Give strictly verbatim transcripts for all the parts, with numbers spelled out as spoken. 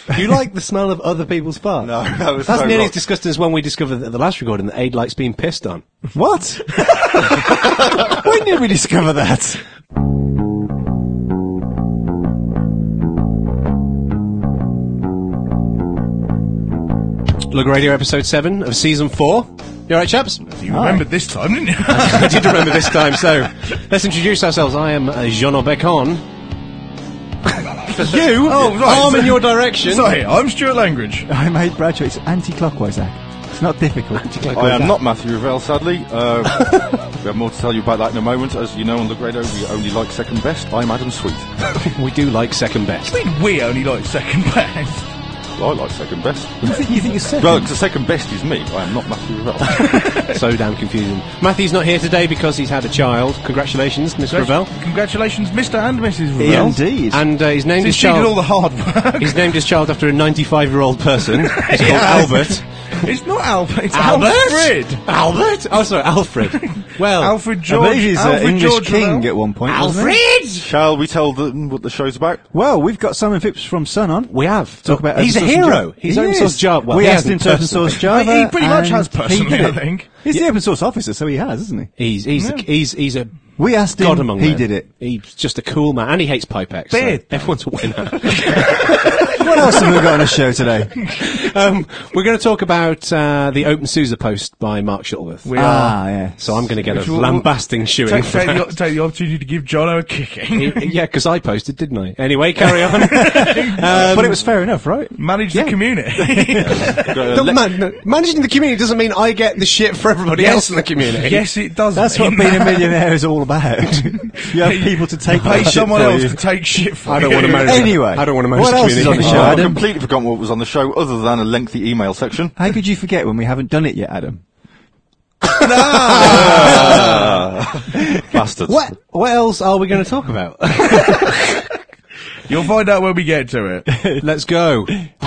You like the smell of other people's farts? No, that was That's so nearly wrong. as disgusting as when we discovered at the last recording that Aid likes being pissed on. What? When did we discover that? Lug Radio episode seven of season four. You alright, chaps? You remembered this time, didn't you? I did remember this time, so let's introduce ourselves. I am uh, Jean Obecon. You, Oh, right, arm so- in your direction. Sorry, I'm Stuart Langridge. I'm Aid Bradshaw. It's anti-clockwise, Zach. It's not difficult. I am not Matthew Revell, sadly. Uh, we have more to tell you about that in a moment. As you know, on Lug Radio, we only like second best. I'm Adam Sweet. We do like second best. I mean, we only like second best. Well, I like second best. You think, you think you're second? Well, the second best is me. I am not Matthew Revell. So damn confusing. Matthew's not here today because he's had a child. Congratulations, Mister Revell. Congratulations, Mister and Missus Revell. Yeah, indeed. And uh, he's named his Since she did all child. the hard work. He's named his child after a ninety-five-year-old person. He's called Yeah. Albert. It's not Albert, it's Albert? Alfred. Albert? Oh, sorry, Alfred. Well, Alfred I George. believe he's uh, Alfred English George king Revell. at one point. wasn't he? Alfred. Shall we tell them what the show's about? Well, we've got Simon Phipps from Sun on. We have Talk about He's a open source and hero. Java. He's He open is. source Java. Well, we he asked him hasn't to open source personally. Java. He pretty much and has personally, he did I it. think. He's the open source officer, so he has, isn't he? He's he's a, he's he's a We asked him. god among he men. did it. He's just a cool man, and he hates Pipex. Beard. So everyone's a winner. What else have we got on the show today? um, we're going to talk about uh, the OpenSUSE post by Mark Shuttleworth. We Ah, yeah. So I'm going to get Which a will- lambasting shoeing. Take, for take, that. the, take the opportunity to give Jono a kicking. Yeah, because I posted, didn't I? Anyway, carry on. But it was fair enough, right? Manage Yeah. the community. No, man, no, managing the community doesn't mean I get the shit for everybody else in the community. Yes, it does. That's what mean being a that. millionaire is all about. You have people to take Pay that shit someone for else you. to take shit for I don't you. want to manage. Anyway, I don't want to manage what the else is community. on the show, Oh, I've Adam? completely forgotten what was on the show, other than a lengthy email section. How could you forget when we haven't done it yet, Adam? Bastards. What? What else are we going to talk about? You'll find out when we get to it. Let's go.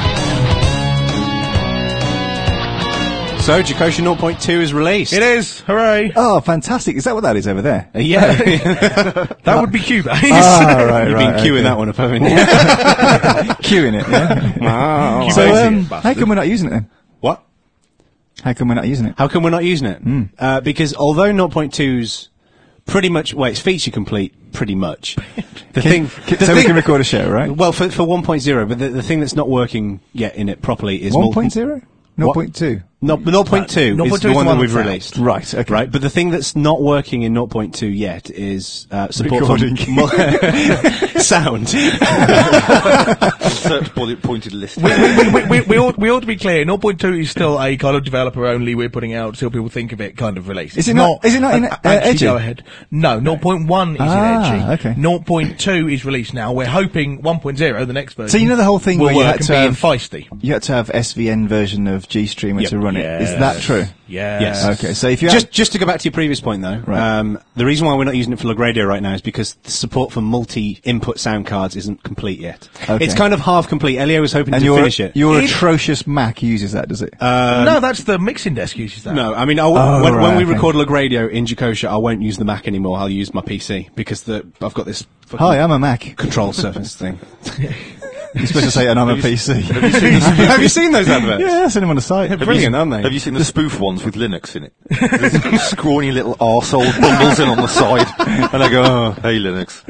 So, Jacosha zero point two is released. It is. Hooray. Oh, fantastic. Is that what that is over there? Uh, yeah. That would be Cubase. Ah, right, You've right, been queuing okay. that one up, haven't you? Queuing it, yeah? Wow. So, Cubase, um, you bastard. how come we're not using it then? What? How come we're not using it? How come we're not using it? Uh, because although zero point two's pretty much, well, it's feature complete, pretty much. The thing, Can- the so we thing- can record a show, right? Well, for, for one point oh, but the, the thing that's not working yet in it properly is one multi- point oh? zero point two? No, but zero point two Uh, is zero point two the is one the that one we've that's out. released. Right, okay. Right, but the thing that's not working in zero point two yet is uh, support Recording. for mul- sound. Insert bullet pointed list. we, we, we, we, we, ought, we ought to be clear. zero point two is still a kind of developer only. We're putting out till people think of it kind of release. Is it not- is it not in, an uh, actually Edgy? Go ahead. No, zero point one is Ah, in Edgy. okay. zero point two is released now. We're hoping one point oh, the next version. So you know the whole thing will where you work had and to be in have- feisty. You had to have S V N version of GStreamer Yep. to run it. Is Yes. that true? Yeah. Yes. Okay, so if you Just, just to go back to your previous point, though, Right. um, the reason why we're not using it for Lug Radio right now is because the support for multi-input sound cards isn't complete yet. Okay. It's kind of half complete. Elio was hoping and to your finish it. your It- atrocious Mac uses that, does it? no, that's the mixing desk uses that. No, I mean, I'll, Oh, when, when right, we okay. record Lug Radio in Jacosha, I won't use the Mac anymore. I'll use my P C because the I've got this fucking Hi, I'm a Mac. control surface thing. You're supposed to say, and I'm a P C. Have you seen those adverts? Yeah, send them on the site. Brilliant, aren't they? Have you seen the spoof ones with Linux in it? There's scrawny little arsehole bundles in on the side, and I go, oh, hey Linux.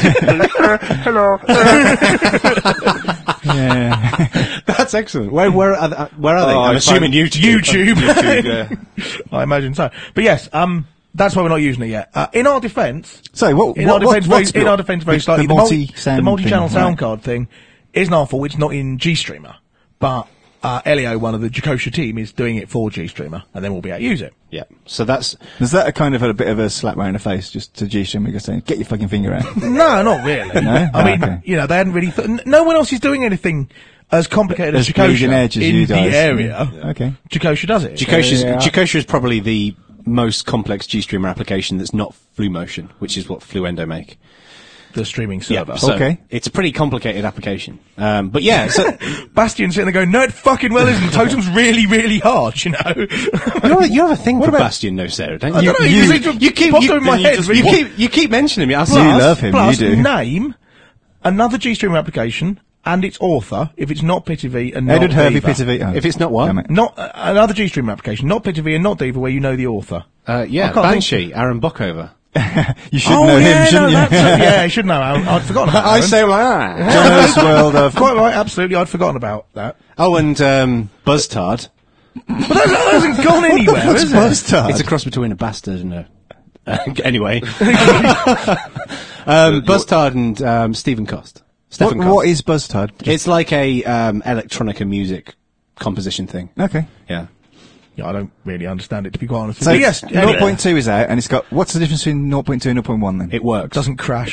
Yeah. That's excellent. Where, where are, they, where are they? Oh, I'm I assuming found- YouTube. YouTube. YouTube, yeah. I imagine so. But yes, um, that's why we're not using it yet. Uh, in our defence, So what? in what, our what defence, what's very, in our defence, very the, slightly, the multi, multi-sound the multi-channel thing, sound right. card thing isn't our fault. It's not in GStreamer, but uh, Elio, one of the Jacosha team, is doing it for GStreamer, and then we'll be able to use it. Yeah. So that's Is that a kind of a bit of a slap round the face just to GStreamer because saying, get your fucking finger out? No, not really. No? I mean, Okay. you know, they hadn't really. Th- n- no one else is doing anything as complicated as, As bleeding Jacosha edge as in you the guys. area. Yeah. Okay. Jacosha does it. Jacosha's, Yeah. Jacosha is probably the most complex GStreamer application that's not FluMotion, which is what Fluendo make. the streaming server. So Okay. It's a pretty complicated application. Um, but yeah, so Bastion sitting there going, no, it fucking well isn't. Totem's really, really hard, you know. you, have, you have a thing for Bastion, no, Sarah, don't I you? don't know, you, you, you, you keep popped you, over my you head. just- really. you keep you keep mentioning me. I You plus, love him, Plus, you do. name another GStreamer application and its author, if it's not Pitivi and not Edward Hervey Diva. Pitivi. Oh, If it's not what? damn it. Not uh, another GStreamer application, not Pitivi and not Diva, where you know the author. Uh, yeah, I can't Banshee, Aaron Buckover. You should oh know yeah, him, shouldn't no, you? that's, uh, yeah, I should know. I, I'd forgotten about I that. say like that. John's World of... Quite right, absolutely. I'd forgotten about that. Oh, and um, Buzztard. But that, that hasn't gone anywhere, What's is it? Buzztard? It's a cross between a bastard and a. Uh, anyway, um, Buzztard and um, Stephen Cost. What, Stephen Cost. what is Buzztard? It's like a um, electronica music composition thing. Okay. Yeah. Yeah, I don't really understand it, to be quite honest. So But yes, zero point two is out, and it's got... What's the difference between zero point two and zero point one then? It works. doesn't crash.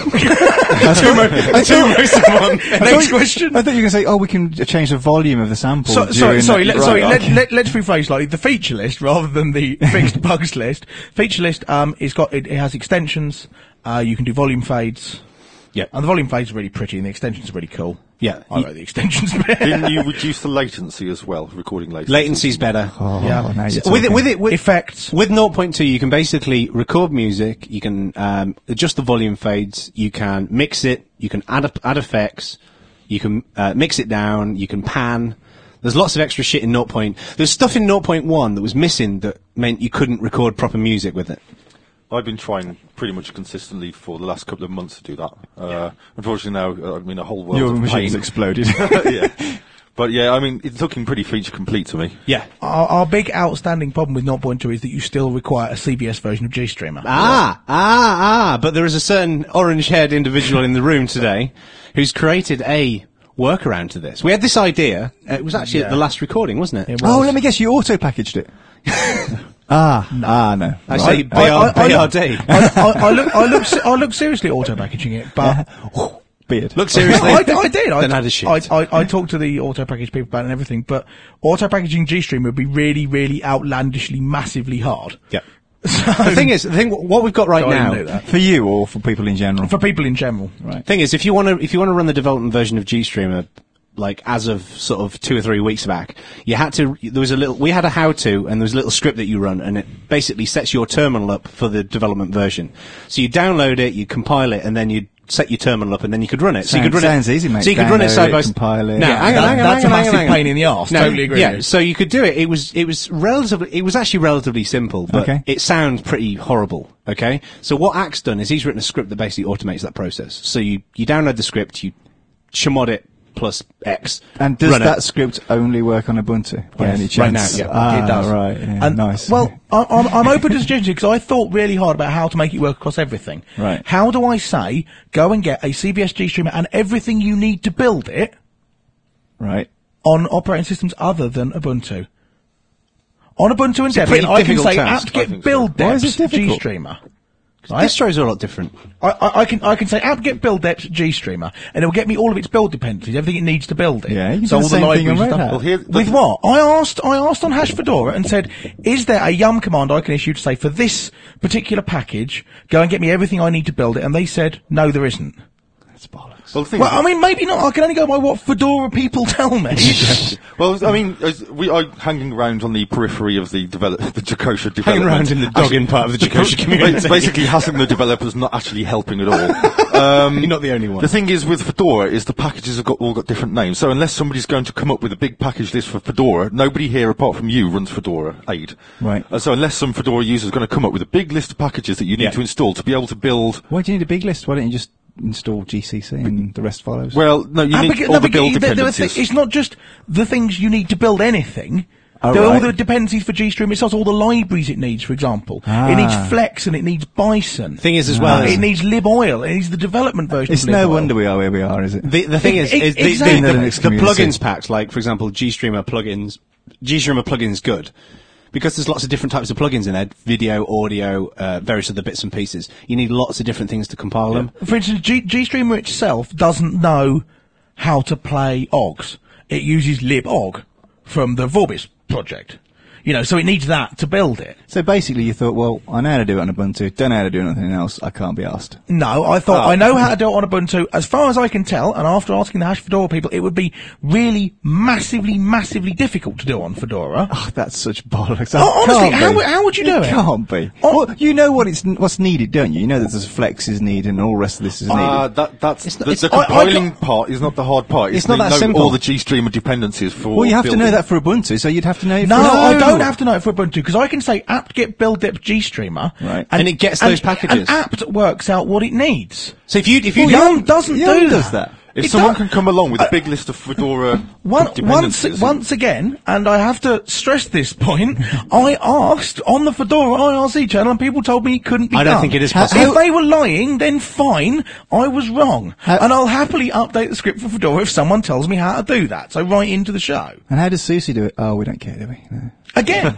I thought- Next question. I thought you were going to say, oh, we can change the volume of the sample. So, sorry, during sorry, the- let, right, sorry. okay. Let, let, let's rephrase slightly. The feature list, rather than the fixed bugs list. Feature list, um, it's got it, it has extensions. Uh, you can do volume fades, Yeah. and the volume fades are really pretty, and the extensions are really cool. Yeah. I like the extensions. bit. Didn't you reduce the latency as well, recording latency? Latency's better. Oh, Yeah. now you're With it, talking. with it, with Effects. With zero point two, you can basically record music. You can um, adjust the volume fades. You can mix it. You can add up, add effects. You can uh, mix it down. You can pan. There's lots of extra shit in zero. Point. There's stuff in zero point one that was missing that meant you couldn't record proper music with it. I've been trying pretty much consistently for the last couple of months to do that. Uh, unfortunately now, uh, I mean, a whole world Your of machine's pain. exploded. yeah. But yeah, I mean, it's looking pretty feature complete to me. Yeah. Our, our big outstanding problem with zero point two is that you still require a C B S version of GStreamer. Ah, ah, ah! But there is a certain orange-haired individual in the room today who's created a workaround to this. We had this idea. Uh, it was actually at the last recording, wasn't it? It Oh, was. let me guess, you auto-packaged it. ah, ah, no. I say Right. I- I- I B R look- D. I, I, I look, I look, se- I look seriously at auto packaging it, but Beard. Look seriously. I, I did. I, Then add a shit. I, I, I talked to the auto package people about it and everything, but auto packaging GStream would be really, really outlandishly, massively hard. Yep. So, The thing is, the thing, what we've got right So I didn't now. know that. For you or for people in general? For people in general, Right. Thing is, if you want to, if you want to run the development version of GStreamer, like as of sort of two or three weeks back, you had to. There was a little. We had a how-to, and there was a little script that you run, and it basically sets your terminal up for the development version. So you download it, you compile it, and then you set your terminal up, and then you could run it. So you Sounds- could run sounds it. easy, mate. So you could run it Download side it, by side. compile it. No, Yeah, hang on, that- hang on, that's hang a on, massive hang on. pain in the arse. No, Totally agree Yeah, with you. so you could do it. It was it was relatively. It was actually relatively simple, but Okay. it sounds pretty horrible. Okay, so what Ack's done is he's written a script that basically automates that process. So you you download the script, you chmod it plus X. And does run it. that script only work on Ubuntu? By Yes, any right chance? now, yeah. Ah, It does. right. Yeah, And, nice. Well, I, I'm, I'm open to suggestions because I thought really hard about how to make it work across everything. Right. How do I say, go and get a C B S GStreamer and everything you need to build it right. on operating systems other than Ubuntu? On Ubuntu and a pretty Debian, I can difficult say task, apt-get I think so. build Why is deps it difficult? GStreamer. Right? Distros are a lot different. I, I, I can I can say apt-get build deps GStreamer, and it will get me all of its build dependencies, everything it needs to build it. Yeah, you can so do all the the same thing on libraries and Red stuff. Hat. Well, here- With what? I asked I asked on Hash Fedora and said, is there a yum command I can issue to say for this particular package, go and get me everything I need to build it? And they said, no, there isn't. That's bollocks. Well, the thing Well, is, I mean, maybe not. I can only go by what Fedora people tell me. well, I mean, as we are hanging around on the periphery of the develop, the Jakosha development. Hanging around in the dogging part of the Jakosha community. Basically, hassling the developers, not actually helping at all. Um, You're not the only one. The thing is with Fedora is the packages have got all got different names. So unless somebody's going to come up with a big package list for Fedora, nobody here apart from you runs Fedora eight. Right. Uh, so unless some Fedora user is going to come up with a big list of packages that you need Yeah. to install to be able to build. Why do you need a big list? Why don't you just install G C C and the rest follows? Well, no, you And need because- all no, the because build there- there are dependencies. thi- it's not just the things you need to build anything. Oh, there are all right. the dependencies for GStream. It's also all the libraries it needs, for example. Ah. It needs Flex and it needs Bison. Thing is, as well, Uh, is- it needs liboil. It needs the development version it's of no liboil. wonder we are where we are, is it? The the thing E- is, e- is the, exactly. the, the, Linux the community. plugins packs, like for example, GStreamer plugins. GStreamer plugins good because there's lots of different types of plugins in there: video, audio, uh, various other bits and pieces. You need lots of different things to compile them. For instance, G- GStreamer itself doesn't know how to play O Gs. It uses libog from the Vorbis project. You know, so it needs that to build it. So basically, you thought, well, I know how to do it on Ubuntu. Don't know how to do anything else. I can't be asked. No, I thought Oh. I know how to do it on Ubuntu. As far as I can tell, and after asking the Hash Fedora people, it would be really massively, massively difficult to do on Fedora. Oh, that's such bollocks. Oh, honestly, Can't how be. would- how would you do it? Can't be. Oh. Well, you know what it's what's needed, don't you? You know that there's flexes needed and all the rest of this is needed. Uh, that, that's It's not- the, it's- the I- I compiling got- part is not the hard part. It's not the- that know simple. all the GStreamer dependencies for. well, you have to know building. that for Ubuntu, so you'd have to know it No, for I don't have to know it for Ubuntu because I can say apt get build dip GStreamer, Right. And it gets those packages. And apt works out what it needs. So if you if you Well, Yum doesn't Yum do does that. that. If It someone don't- can come along with a big list of Fedora One, once, dependencies, once again, and I have to stress this point, I asked on the Fedora I R C channel and people told me it couldn't be I don't done. think it is How- possible. If they were lying, then fine, I was wrong. How- and I'll happily update the script for Fedora if someone tells me how to do that. So write into the show. And how does Susie do it? Oh, we don't care, do we? No. Again,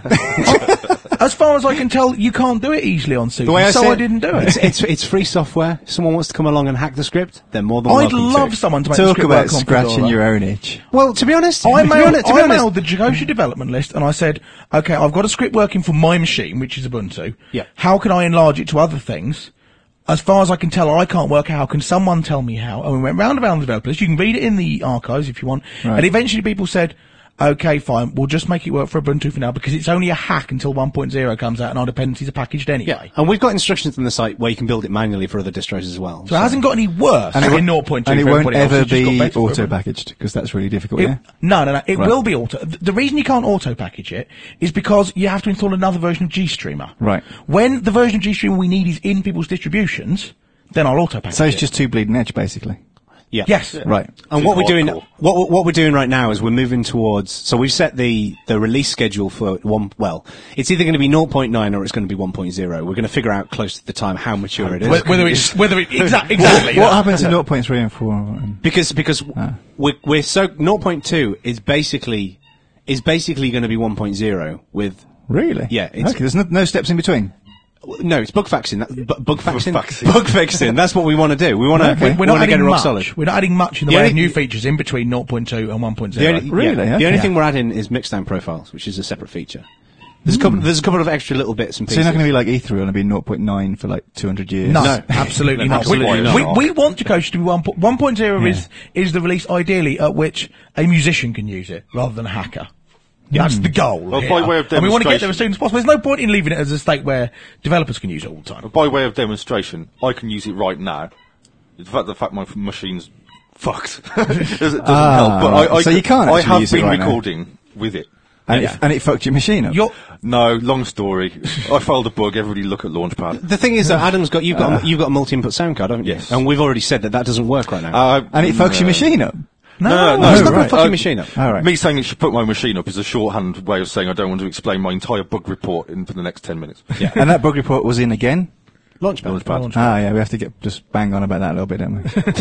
as far as I can tell, you can't do it easily on Suzy, The way I so see I it, didn't do It's, it. it's it's free software. If someone wants to come along and hack the script, they're more than I'd welcome love to. someone to make the Talk script about work on scratching Fedora. your own itch. Well, to be honest, I to be mailed, honest, to be I honest- mailed the Jagoshi development list and I said, okay, I've got a script working for my machine, which is Ubuntu. Yeah. How can I enlarge it to other things? As far as I can tell, I can't work out how. Can someone tell me how? And we went round and round the developer list. You can read it in the archives if you want. Right. And eventually people said, okay, fine, we'll just make it work for Ubuntu for now because it's only a hack until one point oh comes out and our dependencies are packaged anyway. Yeah, and we've got instructions on the site where you can build it manually for other distros as well. So it hasn't got any worse And it, in won't- zero point two and it for won't everybody else. ever It's just got be better for everybody. auto-packaged, because that's really difficult, It, yeah? No, no, no. It Right. will be auto. th- The reason you can't auto package it is because you have to install another version of GStreamer. Right. When the version of GStreamer we need is in people's distributions, then I'll auto package So it's it. just too bleeding edge, basically. Yeah. Yes. Right. And Too what we're doing, hardcore. what what we're doing right now is we're moving towards. So we've set the the release schedule for one. Well, it's either going to be zero point nine or it's going to be one point oh. We're going to figure out close to the time how mature it is. Whether, whether it's whether it exa- exactly. What that. happened to zero point three and four? and- because because we're we're so zero point two is basically is basically going to be one point oh with. Really? Yeah, it's- Okay, there's no, no steps in between. No, it's bug fixing. That, bu- bug fixing. fixing. Bug fixing. That's what we want to do. We want to. Okay. We We're not want to get adding it rock much. solid. We're not adding much in the The way of only- new features in between zero point two and one point oh. The only, Really? yeah. Okay. The only thing we're adding is mixdown profiles, which is a separate feature. There's a couple. There's a couple of extra little bits and So pieces. you're not going to be like E three, going to be zero point nine for like two hundred years? No, No. absolutely not. Absolutely we, not. We, we want Jagoshi to be one. po- one point oh is is the release ideally at which a musician can use it rather than a hacker. That's the goal. Well, here. by way of and we want to get there demonstration- as soon as possible. There's no point in leaving it as a state where developers can use it all the time. By way of demonstration, I can use it right now. The fact, the fact my f- machine's fucked doesn't, doesn't Ah, help. But I, I so can- you can't I actually have use it been right now. recording with it. And, Yeah. it, and it fucked your machine up? You're, No, long story. I found a bug. Everybody look at Launchpad. The thing is that Adam's got you've got a, you've got a multi-input sound card, haven't you? Yes. And we've already said that that doesn't work right now. Uh, And it fucks your no. machine up? no, No, no, no, it's not right. going to fuck Uh, your machine up. All right. Me saying it should put my machine up is a shorthand way of saying I don't want to explain my entire bug report in for the next ten minutes. Yeah. And that bug report was in again? Launchpad. Launchpad. Ah, yeah, we have to get just bang on about that a little bit, don't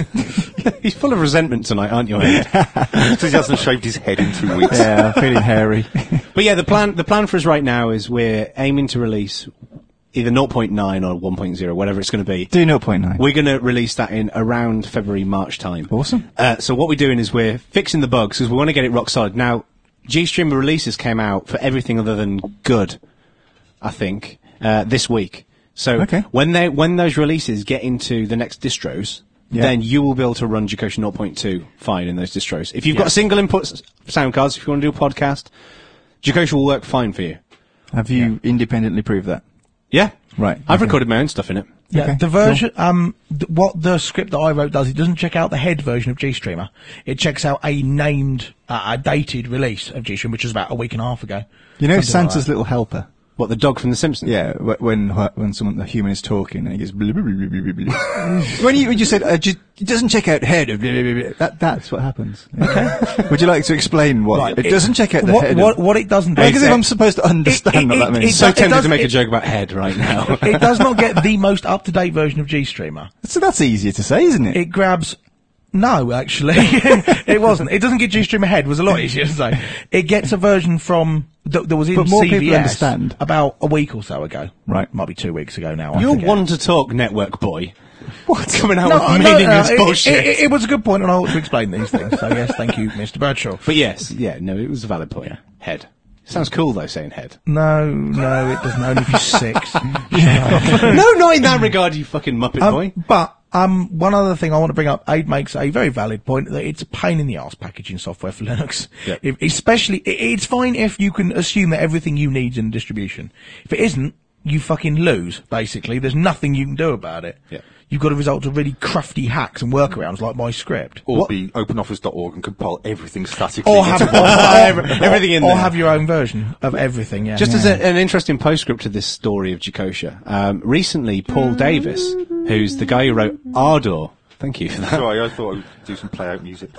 we? He's full of resentment tonight, aren't you? Ed? So he hasn't shaved his head in two weeks. yeah, I'm feeling hairy. But yeah, the plan the plan for us right now is we're aiming to release either zero point nine or one point oh, whatever it's going to be. Do zero point nine. We're going to release that in around February, March time. Awesome. Uh, so what we're doing is we're fixing the bugs because we want to get it rock solid. Now, GStreamer releases came out for everything other than good, I think, uh, this week. So Okay. when they when those releases get into the next distros, Yeah. then you will be able to run Jagoshi zero point two fine in those distros. If you've got single input s- sound cards, if you want to do a podcast, Jagoshi will work fine for you. Have you independently proved that? Yeah. Right, I've okay. recorded my own stuff in it. Yeah, Okay, the version, um, th- what the script that I wrote does, it doesn't check out the head version of GStreamer. It checks out a named, uh, a dated release of GStreamer, which was about a week and a half ago. You know Something like Santa's that. little helper? What, the dog from The Simpsons? Yeah, wh- when when someone the human is talking and he goes blah, blah, blah, blah, blah, blah. when you when you said uh, ju- it doesn't check out head of blah, blah, blah, blah, that that's what happens. Okay. Would you like to explain what Right, it, doesn't check out the what, head? What, of, what it doesn't do. because if is- I'm supposed to understand it- what that it- means. it So does- tempted does- to make a it- joke about head right now. it does not get the most up-to-date version of GStreamer. So that's easier to say, isn't it? It grabs. No, actually, it wasn't. It doesn't get GStreamer head. Was a lot easier to say. It gets a version from that, that was in But more C V S people understand. about a week or so ago. Right. might be two weeks ago now. I You're forget. one to talk, network boy. What? Coming out No, with no, meaningless no, it- bullshit. It, it, it was a good point, and I ought to explain these things. So yes, thank you, Mister Bradshaw. but yes, yeah, no, it was a valid point. Head. Sounds cool though, saying head. No, no, it doesn't. Only if you're six. No, not in that regard, you fucking Muppet Um, boy. but um, one other thing I want to bring up, Aid makes a very valid point that it's a pain in the arse packaging software for Linux. Yep. If, especially, it, it's fine if you can assume that everything you need is in distribution. If it isn't, you fucking lose, basically. There's nothing you can do about it. Yep. You've got to resort to really crafty hacks and workarounds like my script. Or What- be OpenOffice dot org and compile everything statically. Or have, into or, one. or- everything in or there. have your own version of everything, yeah. Just as a, an interesting postscript to this story of Jacosha, um, recently Paul Davis, who's the guy who wrote Ardor, thank you for that. Sorry, I thought I would do some play-out music.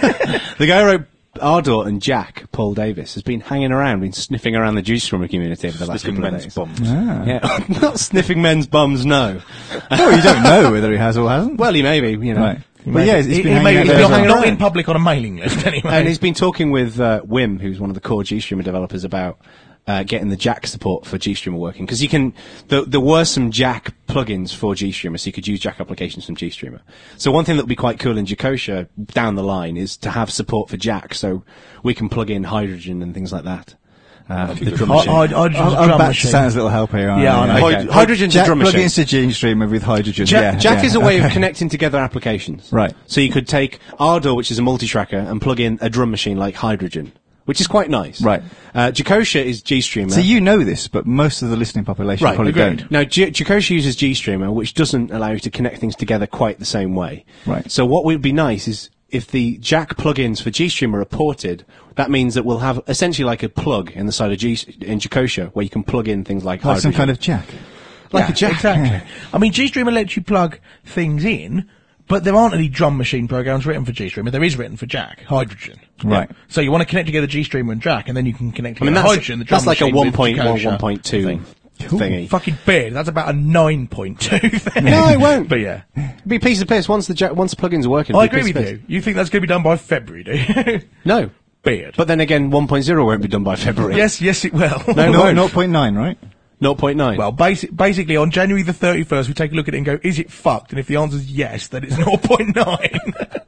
The guy who wrote Ardor and Jack, Paul Davis, has been hanging around, been sniffing around the GeeStreamer community over the last Sniffing couple of men's days. bombs. Yeah, not sniffing men's bums, no. Oh, you don't know whether he has or hasn't. Well, he may be, you know. Right. But yeah, he's he, been he hanging may out be there not, as well. not in public on a mailing list, anyway. And he's been talking with uh, Wim, who's one of the core GeStreamer developers, about uh, getting the Jack support for GeStreamer working. Because you can, the, there were some Jack plugins for GeStreamer, so you could use Jack applications from GeStreamer. So one thing that would be quite cool in Jacosha down the line is to have support for Jack, so we can plug in Hydrogen and things like that. Uh, the drum I, machine. I, I, I'm, I'm back to Sam's little help here. aren't Yeah, I? I know. Okay. Hyd- Hydrogen's a Jack drum machine. plugins to GeStreamer with hydrogen. Jack, yeah, Jack yeah. is a way Okay. of connecting together applications. Right. So you could take Ardor, which is a multi-tracker, and plug in a drum machine like Hydrogen, which is quite nice. Right. Uh, Jacosha is GStreamer. So you know this, but most of the listening population Right, probably agreed. don't. Now, J- Jacosha uses GStreamer, which doesn't allow you to connect things together quite the same way. Right. So what would be nice is if the Jack plugins for GStreamer are ported, that means that we'll have essentially like a plug in the side of G in Jacosha where you can plug in things like Like some Hydrogen. kind of Jack. like Yeah, a Jack. Exactly. I mean, GStreamer lets you plug things in, but there aren't any drum machine programs written for GStreamer. There is written for Jack, Hydrogen. Right. So you want to connect together GStreamer and Jack, and then you can connect I mean, together that's, Hydrogen, the drum that's like a machine one with point one, Jacosha one point two thing. thingy. Fucking beard. That's about a nine point two thing. No, it won't. But yeah. It'd be a piece of piss once the Jack, once the plugins are working. I it'd be a agree piece with of piss. you. You think that's going to be done by February, do you? No. Beard. But then again, one point oh won't be done by February. yes, yes, it will. No, No, no. zero point nine, right? zero point nine. Well, basic, basically, on January the thirty-first, we take a look at it and go, is it fucked? And if the answer is yes, then it's zero point nine.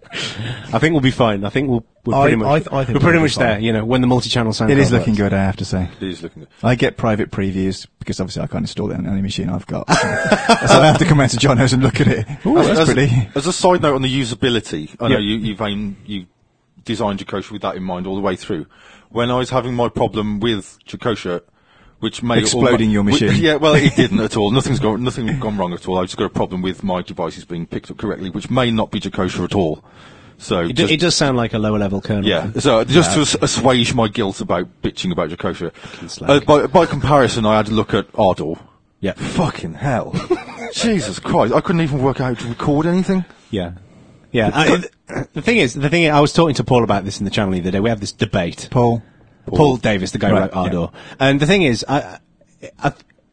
I think we'll be fine. I think we'll, we're I- pretty much, I th- I think we're pretty we'll be much there, fine. you know, when the multi-channel sound It card is looking works. good, I have to say. It is looking good. I get private previews because obviously I can't install it on any machine I've got. So, so I have to come round to Jono's and look at it. Ooh, As, that's as- pretty. as a side note on the usability, I know Yeah. you, you've aimed, you designed Jacosha with that in mind all the way through. When I was having my problem with Jacosha, which made Exploding it all, your which- machine. yeah, well, it didn't at all. Nothing's gone, nothing gone wrong at all. I just got a problem with my devices being picked up correctly, which may not be Jacosha at all. So It, do, just- it does sound like a lower level kernel. yeah, so just to as- assuage my guilt about bitching about Jacosha, slag. uh, by, by comparison, I had a look at Ardor. Yeah. Fucking hell. Jesus Christ, I couldn't even work out how to record anything. Yeah. Yeah. I, th- the thing is, the thing is, I was talking to Paul about this in the channel the other day. We have this debate. Paul. Paul, Davis, the guy who Right, wrote Ardor. And the thing is, I, I,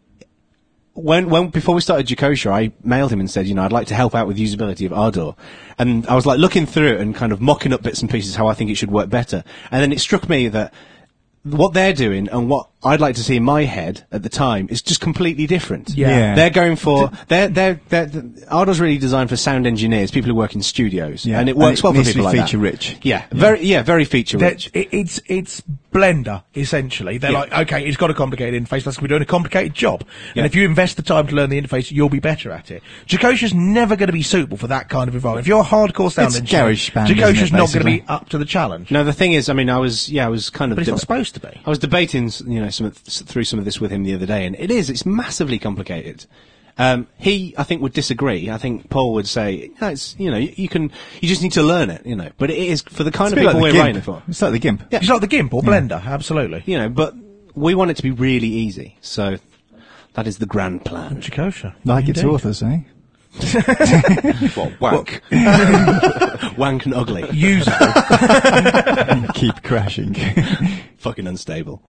when, when, before we started Jacosha, I mailed him and said, you know, I'd like to help out with usability of Ardor. And I was like looking through it and kind of mocking up bits and pieces how I think it should work better. And then it struck me that what they're doing and what I'd like to see in my head at the time is just completely different. Yeah. Yeah. They're going for, they're, they're, they're, Ardor's really designed for sound engineers, people who work in studios. Yeah. And it And works it well for needs to people be like that. feature rich. Yeah. Very, yeah, very feature That- rich. it, it's it's Blender essentially. They're Yeah. like, okay, it's got a complicated interface. That's 'cause we're doing a complicated job. Yeah. And if you invest the time to learn the interface, you'll be better at it. Jacosha's never going to be suitable for that kind of environment. If you're a hardcore sound It's engineer, GarageBand, isn't Jacosha's it, not going to basically? be up to the challenge. No, the thing is, I mean, I was, yeah, I was kind of, But it's not deb- supposed to be. I was debating, s- you know, some of, s- through some of this with him the other day, and it is, it's massively complicated. Um, he, I think, would disagree. I think Paul would say, no, it's, you know, you, you can, you just need to learn it, you know. But it is for the kind It's of a bit people like we're the writing GIMP. for. It's like the GIMP. It's like the GIMP or Blender, absolutely. You know, but we want it to be really easy. So that is the grand plan. Jacosha. Like its Indeed. authors, eh? What, wank. Wank and ugly. User. Keep crashing. Fucking unstable.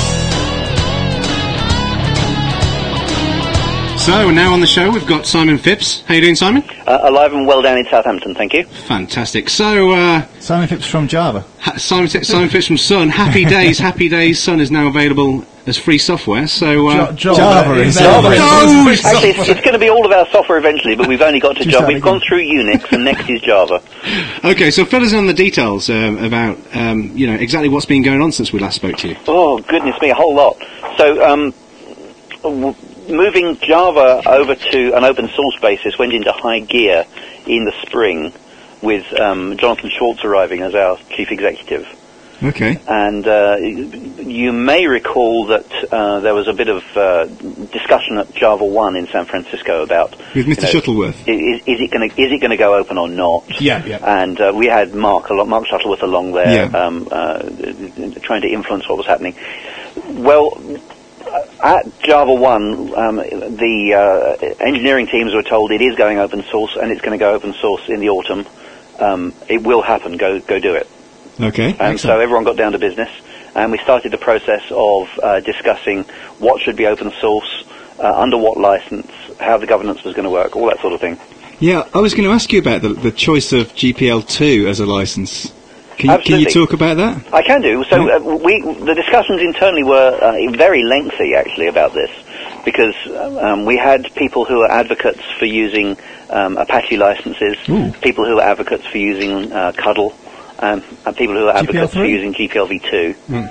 So now on the show we've got Simon Phipps. How you doing, Simon? Uh, alive and well down in Southampton, thank you. Fantastic. So, uh, Simon Phipps from Java. ha- Simon, Simon Phipps from Sun. Happy Days, Happy Days. Sun is now available as free software. So uh, Ja- Java is Java is- No, it's Actually, it's, it's going to be all of our software eventually, but we've only got to Just Java. that We've gone again. through Unix, and next is Java. okay. So fill us in on the details um, about um, you know exactly what's been going on since we last spoke to you. Oh, goodness me, a whole lot. So, um, w- moving Java over to an open source basis went into high gear in the spring with um, Jonathan Schwartz arriving as our chief executive. Okay. And uh, you may recall that uh, there was a bit of uh, discussion at Java one in San Francisco about With Mister you know, Shuttleworth. i- Is, is it going to is it going to go open or not? Yeah, yeah. And uh, we had Mark a lot, Mark Shuttleworth along there, Yeah. um, uh, trying to influence what was happening. Well, at Java one, um, the uh, engineering teams were told it is going open source and it's going to go open source in the autumn. Um, it will happen. Go go do it. Okay. And so everyone got down to business, and we started the process of uh, discussing what should be open source, uh, under what license, how the governance was going to work, all that sort of thing. Yeah, I was going to ask you about the, the choice of G P L two as a license. Can you, can you Absolutely. talk about that? I can do. So uh, we, the discussions internally were uh, very lengthy, actually, about this, because um, we had people who are advocates for using um, Apache licenses, Ooh. people who are advocates for using uh, Cuddle, um, and people who are advocates for three? using G P L v two.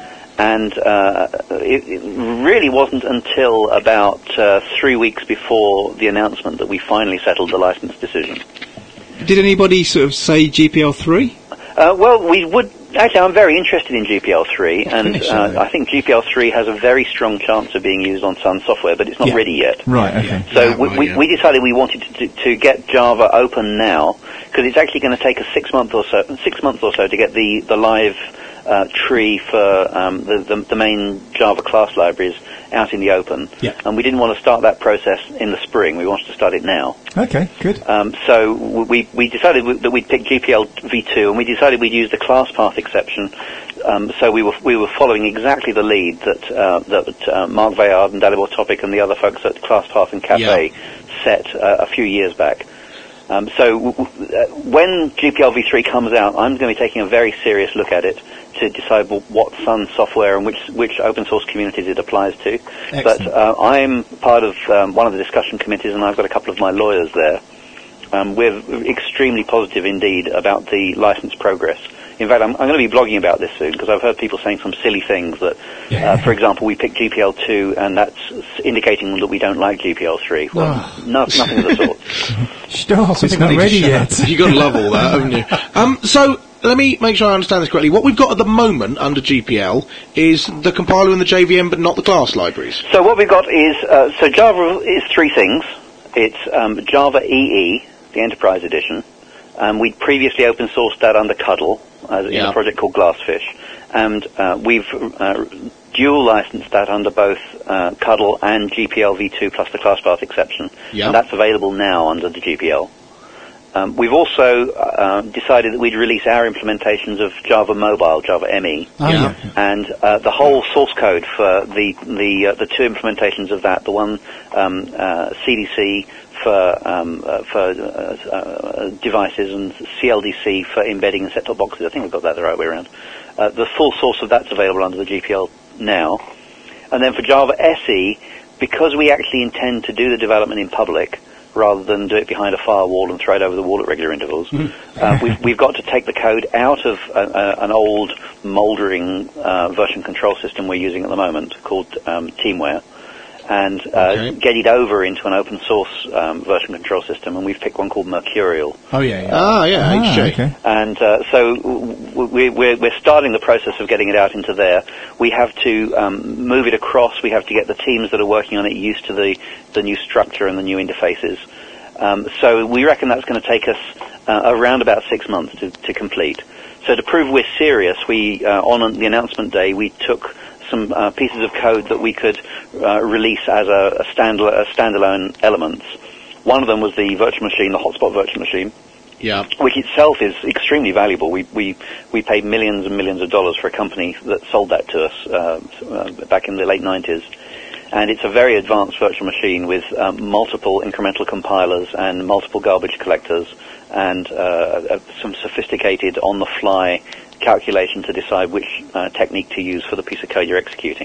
And uh, it, it really wasn't until about uh, three weeks before the announcement that we finally settled the license decision. Did anybody sort of say G P L three? Uh, well, we would actually. I'm very interested in G P L three, and finished, uh, haven't I think G P L three has a very strong chance of being used on Sun software, but it's not Yeah. ready yet. Right, okay. So Yeah, we, well, we, yeah. we decided we wanted to, to get Java open now, because it's actually going to take us six months or so, six months or so to get the the live uh, tree for um, the, the the main Java class libraries out in the open. Yeah. And we didn't want to start that process in the spring. We wanted to start it now. Okay, good. Um, so we we decided w- that we'd pick G P L v two, and we decided we'd use the class path exception. Um, so we were we were following exactly the lead that uh, that uh, Mark Veyard and Dalibor Topic and the other folks at ClassPath and Cafe set uh, a few years back. Um, so w- w- uh, when G P L v three comes out, I'm going to be taking a very serious look at it to decide w- what Sun software and which which open source communities it applies to. But uh, I'm part of um, one of the discussion committees, and I've got a couple of my lawyers there. Um, we're extremely positive indeed about the license progress. In fact, I'm, I'm going to be blogging about this soon, because I've heard people saying some silly things that, uh, for example, we picked G P L two, and that's indicating that we don't like G P L three. Well, no, nothing of the sort. Stop, it's not need to ready shut yet. You've got to love all that, haven't you? Um, so, let me make sure I understand this correctly. What we've got at the moment under G P L is the compiler and the J V M, but not the class libraries. So what we've got is, uh, so Java is three things. It's um, Java E E, the Enterprise Edition. Um, we'd previously open sourced that under Cuddle, uh, in Yeah. a project called Glassfish. And uh, we've uh, dual licensed that under both uh, Cuddle and G P L v two plus the ClassPath exception. Yeah. And that's available now under the G P L. Um, we've also uh, decided that we'd release our implementations of Java Mobile, Java M E. Oh, Yeah. yeah. And uh, the whole source code for the the uh, the two implementations of that, the one um, uh, C D C for um, uh, for uh, uh, devices and C L D C for embedding and set-top boxes. I think we've got that the right way around. Uh, the full source of that's available under the G P L now. And then for Java S E, because we actually intend to do the development in public, rather than do it behind a firewall and throw it over the wall at regular intervals. uh, we've, we've got to take the code out of a, a, an old mouldering uh, version control system we're using at the moment called um, Teamware, and uh, Okay. get it over into an open source um, version control system, and we've picked one called Mercurial. Oh yeah, yeah. Ah, yeah, Ah, H J. okay. And uh, so w- we, we're, we're starting the process of getting it out into there. We have to um, move it across. We have to get the teams that are working on it used to the, the new structure and the new interfaces. Um, so we reckon that's going to take us uh, around about six months to, to complete. So to prove we're serious, we uh, on the announcement day we took some uh, pieces of code that we could uh, release as a, a, standal- a standalone elements. One of them was the virtual machine, the hotspot virtual machine, Yeah. which itself is extremely valuable. We we we paid millions and millions of dollars for a company that sold that to us uh, uh, back in the late nineties. And it's a very advanced virtual machine with um, multiple incremental compilers and multiple garbage collectors and uh, uh, some sophisticated on-the-fly calculation to decide which uh, technique to use for the piece of code you're executing.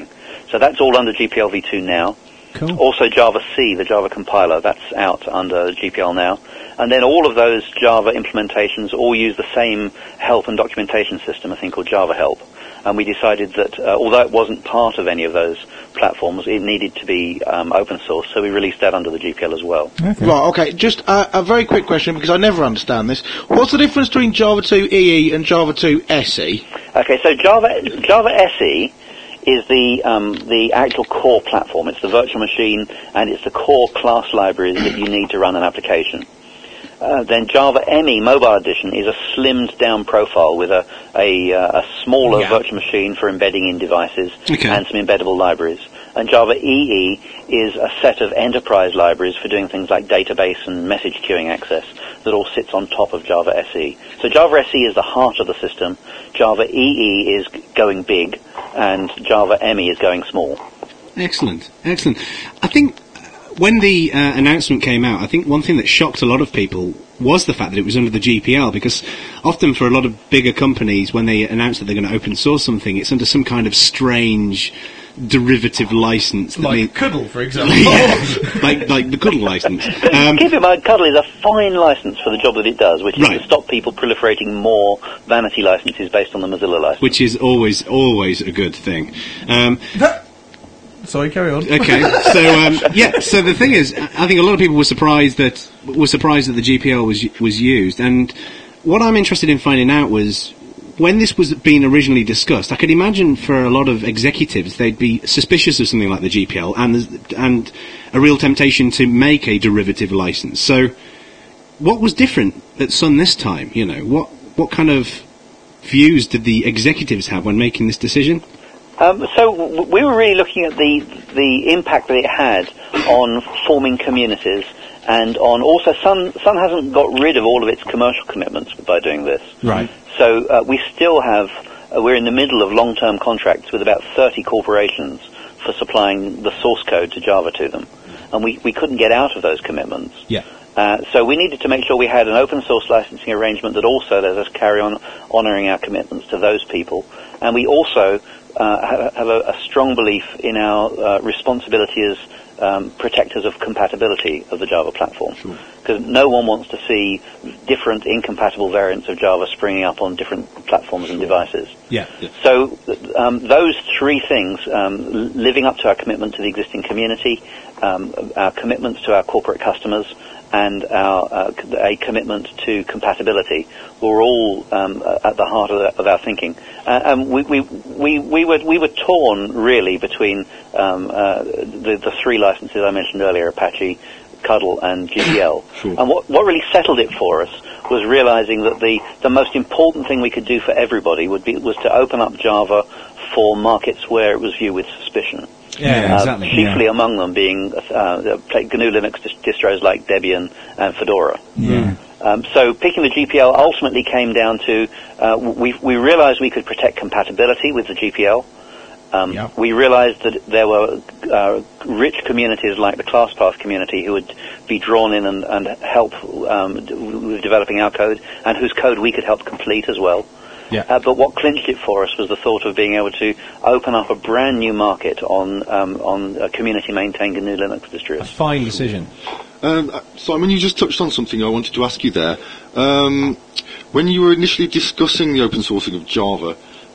So that's all under G P L v two now. Cool. Also Java C, the Java compiler, that's out under G P L now. And then all of those Java implementations all use the same help and documentation system, a thing called Java Help. And we decided that uh, although it wasn't part of any of those platforms, it needed to be um, open source, so we released that under the G P L as well. Okay. Right, okay, just uh, a very quick question, because I never understand this. What's the difference between Java two E E and Java two S E? Okay, so Java Java S E is the um, the actual core platform. It's the virtual machine, and it's the core class libraries that you need to run an application. Uh, then Java M E Mobile Edition is a slimmed down profile with a a, uh, a smaller Yeah. virtual machine for embedding in devices Okay. and some embeddable libraries. And Java E E is a set of enterprise libraries for doing things like database and message queuing access that all sits on top of Java S E. So Java S E is the heart of the system, Java E E is g- going big, and Java M E is going small. Excellent, excellent. I think when the uh, announcement came out, I think one thing that shocked a lot of people was the fact that it was under the G P L, because often for a lot of bigger companies, when they announce that they're going to open source something, it's under some kind of strange derivative license. That Like may- Cuddle, for example. yeah, like like the Cuddle license. Um, Keep in mind, Cuddle is a fine license for the job that it does, which is Right. to stop people proliferating more vanity licenses based on the Mozilla license. which is always always a good thing. Um, That- Sorry, carry on. Okay, so um, yeah, so the thing is, I think a lot of people were surprised that were surprised that the G P L was was used, and what I'm interested in finding out was when this was being originally discussed. I could imagine for a lot of executives they'd be suspicious of something like the G P L, and there's- and a real temptation to make a derivative license. So, what was different at Sun this time? You know, what what kind of views did the executives have when making this decision? Um, so w- we were really looking at the the impact that it had on forming communities, and on also Sun Sun hasn't got rid of all of its commercial commitments by doing this. Right. So uh, we still have uh, we're in the middle of long-term contracts with about thirty corporations for supplying the source code to Java to them, and we we couldn't get out of those commitments. Yeah. Uh, so we needed to make sure we had an open source licensing arrangement that also let us carry on honouring our commitments to those people, and we also uh, have, have a, a strong belief in our uh, responsibility as um, protectors of compatibility of the Java platform. Because no one wants to see different incompatible variants of Java springing up on different platforms and devices. Yeah. So um, those three things, um, l- living up to our commitment to the existing community, um, our commitments to our corporate customers, and our uh, c- a commitment to compatibility, were all um, at the heart of, the, of our thinking. Uh, um, we, we, we, we were we were torn really between um, uh, the, the three licenses I mentioned earlier: Apache, Cuddle, and G P L. Sure. And what what really settled it for us was realizing that the the most important thing we could do for everybody would be was to open up Java for markets where it was viewed with suspicion. Yeah, Uh, exactly. chiefly among them being uh, the G N U Linux dist- distros like Debian and Fedora. Yeah. Um, so picking the G P L ultimately came down to uh, we we realized we could protect compatibility with the G P L. Um, Yep. We realized that there were uh, rich communities like the ClassPath community who would be drawn in and, and help um, d- with developing our code, and whose code we could help complete as well. Yeah. Uh, but what clinched it for us was the thought of being able to open up a brand new market on um, on a community-maintained G N U Linux distros. Fine decision. Um, uh, Simon, you just touched on something I wanted to ask you there. Um, when you were initially discussing the open sourcing of Java,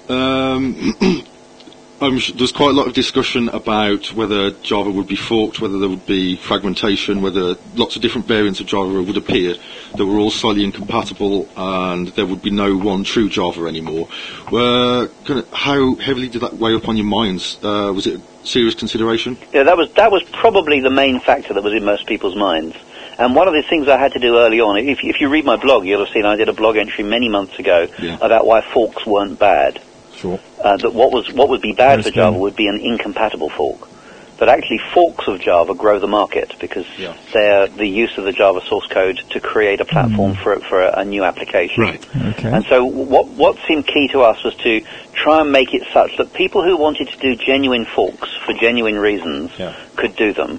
um, I'm sh- there's quite a lot of discussion about whether Java would be forked, whether there would be fragmentation, whether lots of different variants of Java would appear that were all slightly incompatible, and there would be no one true Java anymore. Uh, kind of, how heavily did that weigh up on your minds? Uh, was it a serious consideration? Yeah, that was that was probably the main factor that was in most people's minds. And one of the things I had to do early on, if, if you read my blog, you'll have seen I did a blog entry many months ago Yeah. about why forks weren't bad. Sure. Uh, that what was what would be bad Yes, for Java yeah. would be an incompatible fork. But actually, forks of Java grow the market because Yeah. they're the use of the Java source code to create a platform for for a, a new application. Right. Okay. And so what what seemed key to us was to try and make it such that people who wanted to do genuine forks for genuine reasons Yeah. could do them.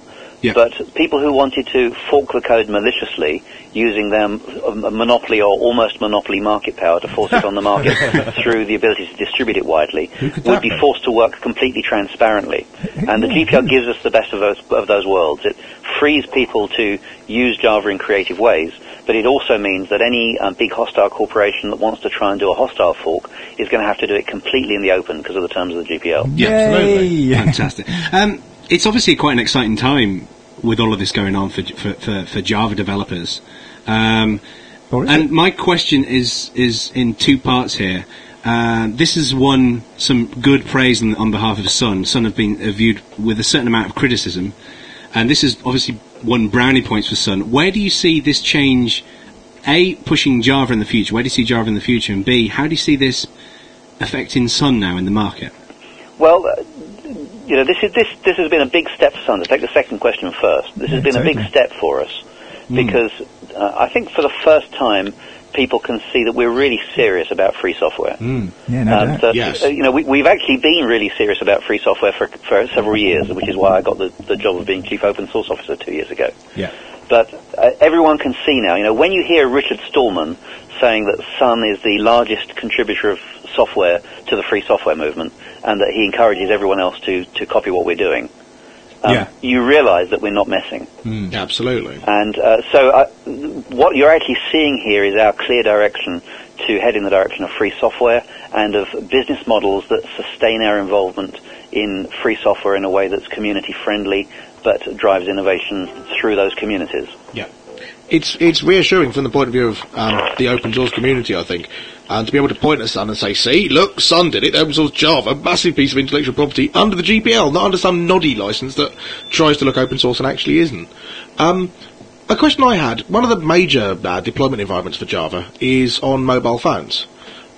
Yeah. But people who wanted to fork the code maliciously, using their m- a monopoly or almost monopoly market power to force it on the market through the ability to distribute it widely, would be forced to work completely transparently. And the G P L gives us the best of those, of those worlds. It frees people to use Java in creative ways, but it also means that any um, big hostile corporation that wants to try and do a hostile fork is going to have to do it completely in the open because of the terms of the G P L. Yeah, absolutely. Fantastic. Um, it's obviously quite an exciting time with all of this going on for for, for, for Java developers. Um, and my question is is in two parts here. Uh, this has won some good praise on, on behalf of Sun. Sun have been uh, viewed with a certain amount of criticism, and this has obviously won brownie points for Sun. Where do you see this change, A, pushing Java in the future? Where do you see Java in the future? And B, how do you see this affecting Sun now in the market? Well, uh, you know, this is this this has been a big step for Sun. To take the second question first, this has been a big step for us because uh, I think for the first time people can see that we're really serious about free software. Mm. Yeah, no um, doubt. that, Yes. uh, you know, we, we've actually been really serious about free software for, for several years, which is why I got the, the job of being Chief Open Source Officer two years ago. Yeah. But uh, everyone can see now, you know, when you hear Richard Stallman saying that Sun is the largest contributor of software to the free software movement and that he encourages everyone else to, to copy what we're doing, um, Yeah. you realize that we're not messing. Absolutely. And uh, so uh, what you're actually seeing here is our clear direction to head in the direction of free software and of business models that sustain our involvement in free software in a way that's community friendly but drives innovation through those communities. Yeah. It's it's reassuring from the point of view of um, the open source community, I think, and to be able to point at Sun and say, see, look, Sun did it, open source Java, massive piece of intellectual property under the G P L, not under some noddy license that tries to look open source and actually isn't. Um, a question I had, one of the major uh, deployment environments for Java is on mobile phones.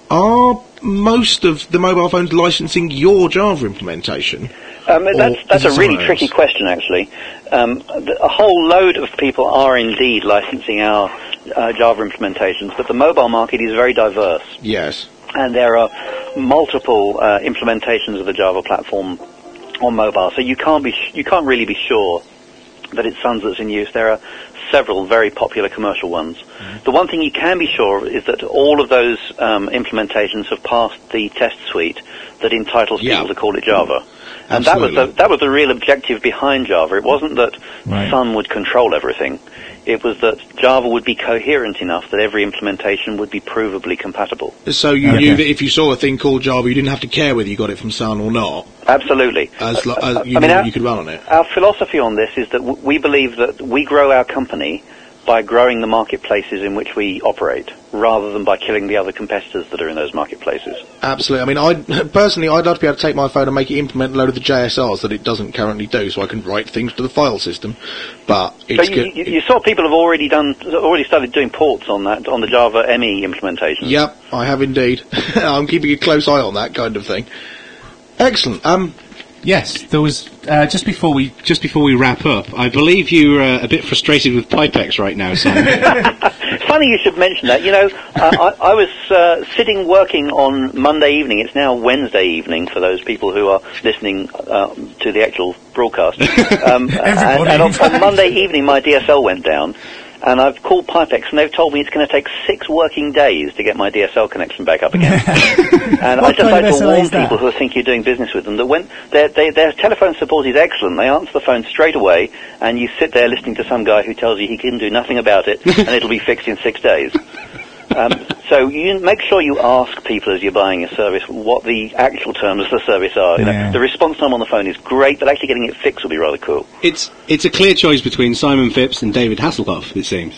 Are most of the mobile phones licensing your Java implementation? Um, that's that's is it a really someone tricky else? question, actually. Um, the, a whole load of people are indeed licensing our uh, Java implementations, but the mobile market is very diverse, Yes. and there are multiple uh, implementations of the Java platform on mobile. So you can't be sh- you can't really be sure that it's Sun that's in use. There are several very popular commercial ones. Mm-hmm. The one thing you can be sure of is that all of those um, implementations have passed the test suite that entitles Yeah. people to call it Java. And that was, the, that was the real objective behind Java. It wasn't that Right. Sun would control everything. It was that Java would be coherent enough that every implementation would be provably compatible. So you Okay. knew that if you saw a thing called Java, you didn't have to care whether you got it from Sun or not, Absolutely. as, lo- Uh, as you I mean, knew our, you could run on it. our philosophy on this is that w- we believe that we grow our company by growing the marketplaces in which we operate, rather than by killing the other competitors that are in those marketplaces. Absolutely. I mean, I personally, I'd love to be able to take my phone and make it implement a load of the J S Rs that it doesn't currently do, so I can write things to the file system. But it's So you, good. you, you saw people have already done, already started doing ports on that, on the Java M E implementation. Yep, I have indeed. I'm keeping a close eye on that kind of thing. Excellent. Um, Yes, there was uh, just before we just before we wrap up. I believe you're uh, a bit frustrated with Pipex right now, Simon. It's funny you should mention that. You know, uh, I, I was uh, sitting working on Monday evening. It's now Wednesday evening for those people who are listening uh, to the actual broadcast. Um, and and on, on Monday evening, my D S L went down. And I've called Pipex, and they've told me it's going to take six working days to get my D S L connection back up again. And I just kind like of to S L A warn is that? people who think you're doing business with them that when their, they, their telephone support is excellent, they answer the phone straight away, and you sit there listening to some guy who tells you he can do nothing about it, and it'll be fixed in six days. Um, so you make sure you ask people as you're buying a service what the actual terms of the service are. You know, Yeah. the response time on the phone is great, but actually getting it fixed will be rather cool. It's it's a clear choice between Simon Phipps and David Hasselhoff, it seems.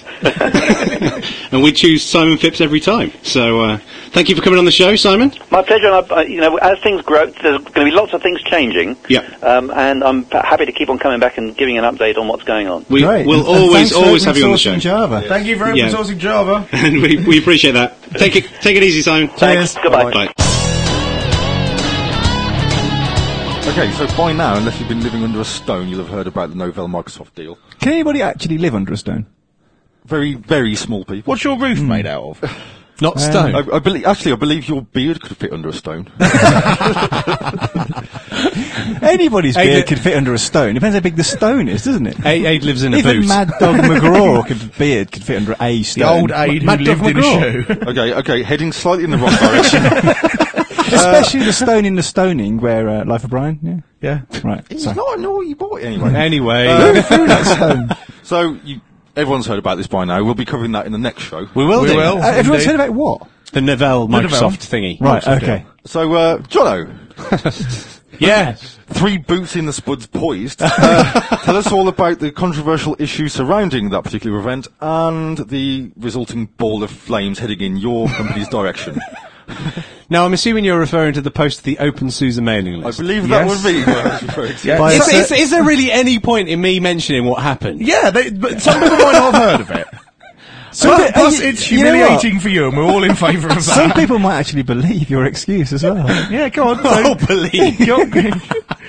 And we choose Simon Phipps every time. So uh, thank you for coming on the show, Simon. My pleasure. And I, uh, you know, as things grow, there's going to be lots of things changing. Yeah. Um, and I'm p- happy to keep on coming back and giving an update on what's going on. We, Great. We'll And- and always thanks for always open have you on the show. sourcing Java. Thank you for open Yeah. sourcing Java. And we, we appreciate that. Take it take it easy, Simon. Thanks. Goodbye. Bye. Okay, so by now, unless you've been living under a stone, you'll have heard about the Novell Microsoft deal. Can anybody actually live under a stone? Very, very small people. What's your roof made out of? Not stone. I, I believe, actually, I believe your beard could fit under a stone. anybody's Aid- beard could fit under a stone. Depends how big the stone is, doesn't it? Aid, Aid lives in a Even boot. Mad Dog McGraw could beard could fit under a stone. The old aide who Mad Dog lived in a McGraw. shoe. Okay, okay, heading slightly in the wrong direction. Especially the stone in the stoning where uh, Life of Brian. Yeah, Yeah. right. It's So. not a naughty boy, anyway. Anyway, Stone. So, you, everyone's heard about this by now. We'll be covering that in the next show. we will We do. will. Uh, everyone's Indeed. heard about what? The Novell Novell. Microsoft thingy. Right. Okay. So, uh, Jono, Yeah. three boots in the spuds poised. Uh, tell us all about the controversial issues surrounding that particular event and the resulting ball of flames heading in your company's direction. Now, I'm assuming you're referring to the post of the OpenSUSE mailing I list. believe that Yes. would be what I was referring to. Yeah. By Is, a is, cer- is there really any point in me mentioning what happened? Yeah, they, but some people might not have heard of it. Some Plus, pe- plus uh, you- it's you know what? humiliating for you, and we're all in favour of that. Some people might actually believe your excuse as well. Yeah, go on. Oh, believe. Go on.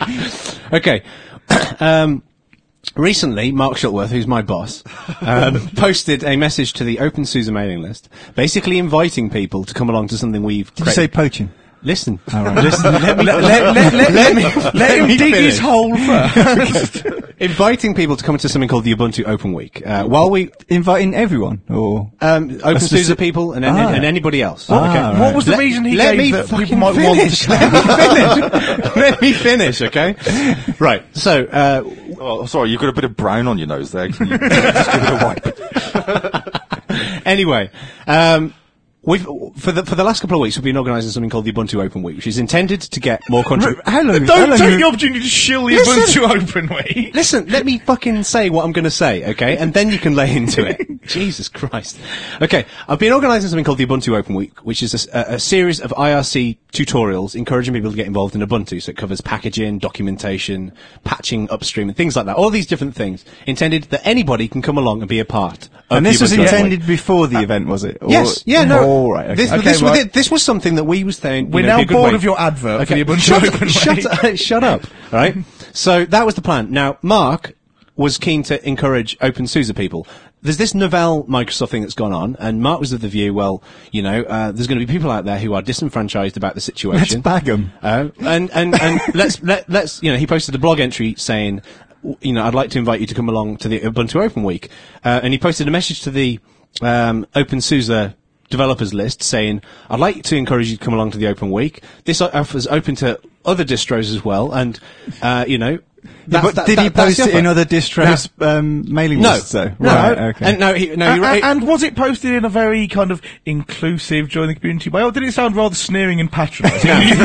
Okay. um, recently, Mark Shuttleworth, who's my boss, um, posted a message to the OpenSUSE mailing list, basically inviting people to come along to something we've Did you say poaching? Listen. right. Listen. Let me, let, let, let, let, let, me, let him me dig finish. his hole first. Inviting people to come to something called the Ubuntu Open Week. Uh, while we, Inviting everyone, or um, OpenSUSE speci- people and, Ah. and, and anybody else. Ah, okay. right. What was the Let- reason he let gave me that people fucking might finish. want Let me finish. Let me finish, okay? Right. So, uh, Oh, sorry, you've got a bit of brown on your nose there. Can you just give it a wipe? anyway, um, we've for the for the last couple of weeks we've been organising something called the Ubuntu Open Week, which is intended to get more country. how long? how Don't long take you- the opportunity to shill the Listen. Ubuntu Open Week. Listen, let me fucking say what I'm going to say, okay? And then you can lay into it. Jesus Christ. Okay, I've been organising something called the Ubuntu Open Week, which is a, a, a series of I R C tutorials encouraging people to get involved in Ubuntu. So it covers packaging, documentation, patching upstream, and things like that. All these different things intended that anybody can come along and be a part of. And this the was Ubuntu Open Week. intended before the event, was it? Or- Yes, yeah, no. All right. Okay. This, Okay, this, was right. it- this was something that we was saying. you We're know, now be a good bored way- of your advert Okay, for the Ubuntu shut, Open shut, Week. up, shut up. Right. So that was the plan. Now, Mark was keen to encourage OpenSUSE people. There's this Novell Microsoft thing that's gone on, and Mark was of the view, well, you know, uh, there's going to be people out there who are disenfranchised about the Let's situation. bag 'em. Uh, and and and let's let let's you know, he posted a blog entry saying, w- you know, I'd like to invite you to come along to the Ubuntu Open Week, uh, and he posted a message to the um, OpenSUSE developers list saying, I'd like to encourage you to come along to the Open Week. This offers open to other distros as well, and uh, you know. Yeah, that's- but that- did he that- that's post the it in offer. other distros um, mailing No, lists? though? no, Right, okay. and no, he, no, and, he, and, and was it posted in a very kind of inclusive, join the community way, or did it sound rather sneering and patronising?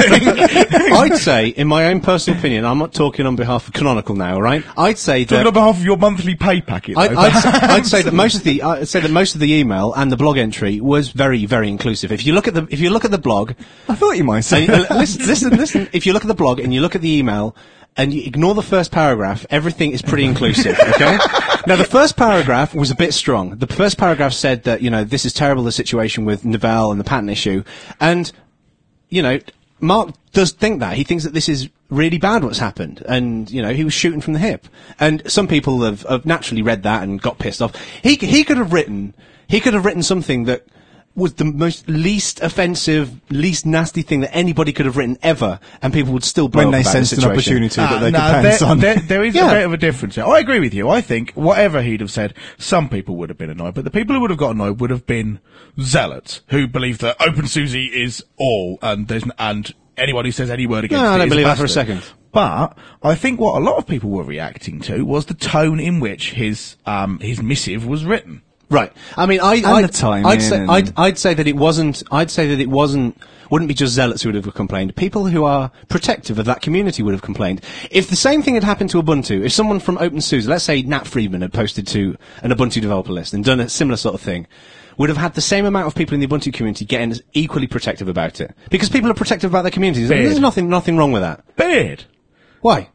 I'd say, in my own personal opinion, I'm not talking on behalf of Canonical now, all right? I'd say Talking that on behalf of your monthly pay packet, I, though, I'd, s- I'd say that most of the I'd say that most of the email and the blog entry was very very inclusive. If you look at the if you look at the blog, I thought you might say. and, uh, listen listen listen. If you look at the blog and you look at the email and you ignore the first paragraph, everything is pretty inclusive. Okay. Now the first paragraph was a bit strong. The first paragraph said that you know this is terrible, the situation with Novell and the patent issue, and you know. Mark does think that. He thinks that this is really bad what's happened. And, you know, he was shooting from the hip. And some people have, have naturally read that and got pissed off. He, he could have written, he could have written something that was the most least offensive, least nasty thing that anybody could have written ever, and people would still blow when up they about the sensed an situation. opportunity that Ah, they no, could pounce there, on. there, there is Yeah. a bit of a difference there. I agree with you. I think whatever he'd have said, some people would have been annoyed, but the people who would have got annoyed would have been zealots who believe that OpenSUSE is all, and there's n- and anyone who says any word against No, I it don't is believe that for a bastard. second. But I think what a lot of people were reacting to was the tone in which his um, his missive was written. Right. I mean, I, And I'd, the timing I'd say, and- I'd, I'd say that it wasn't, I'd say that it wasn't, wouldn't be just zealots who would have complained. People who are protective of that community would have complained. If the same thing had happened to Ubuntu, if someone from OpenSUSE, let's say Nat Friedman had posted to an Ubuntu developer list and done a similar sort of thing, would have had the same amount of people in the Ubuntu community getting as equally protective about it. Because people are protective about their communities. Beard. There's nothing, nothing wrong with that. Beard. Why?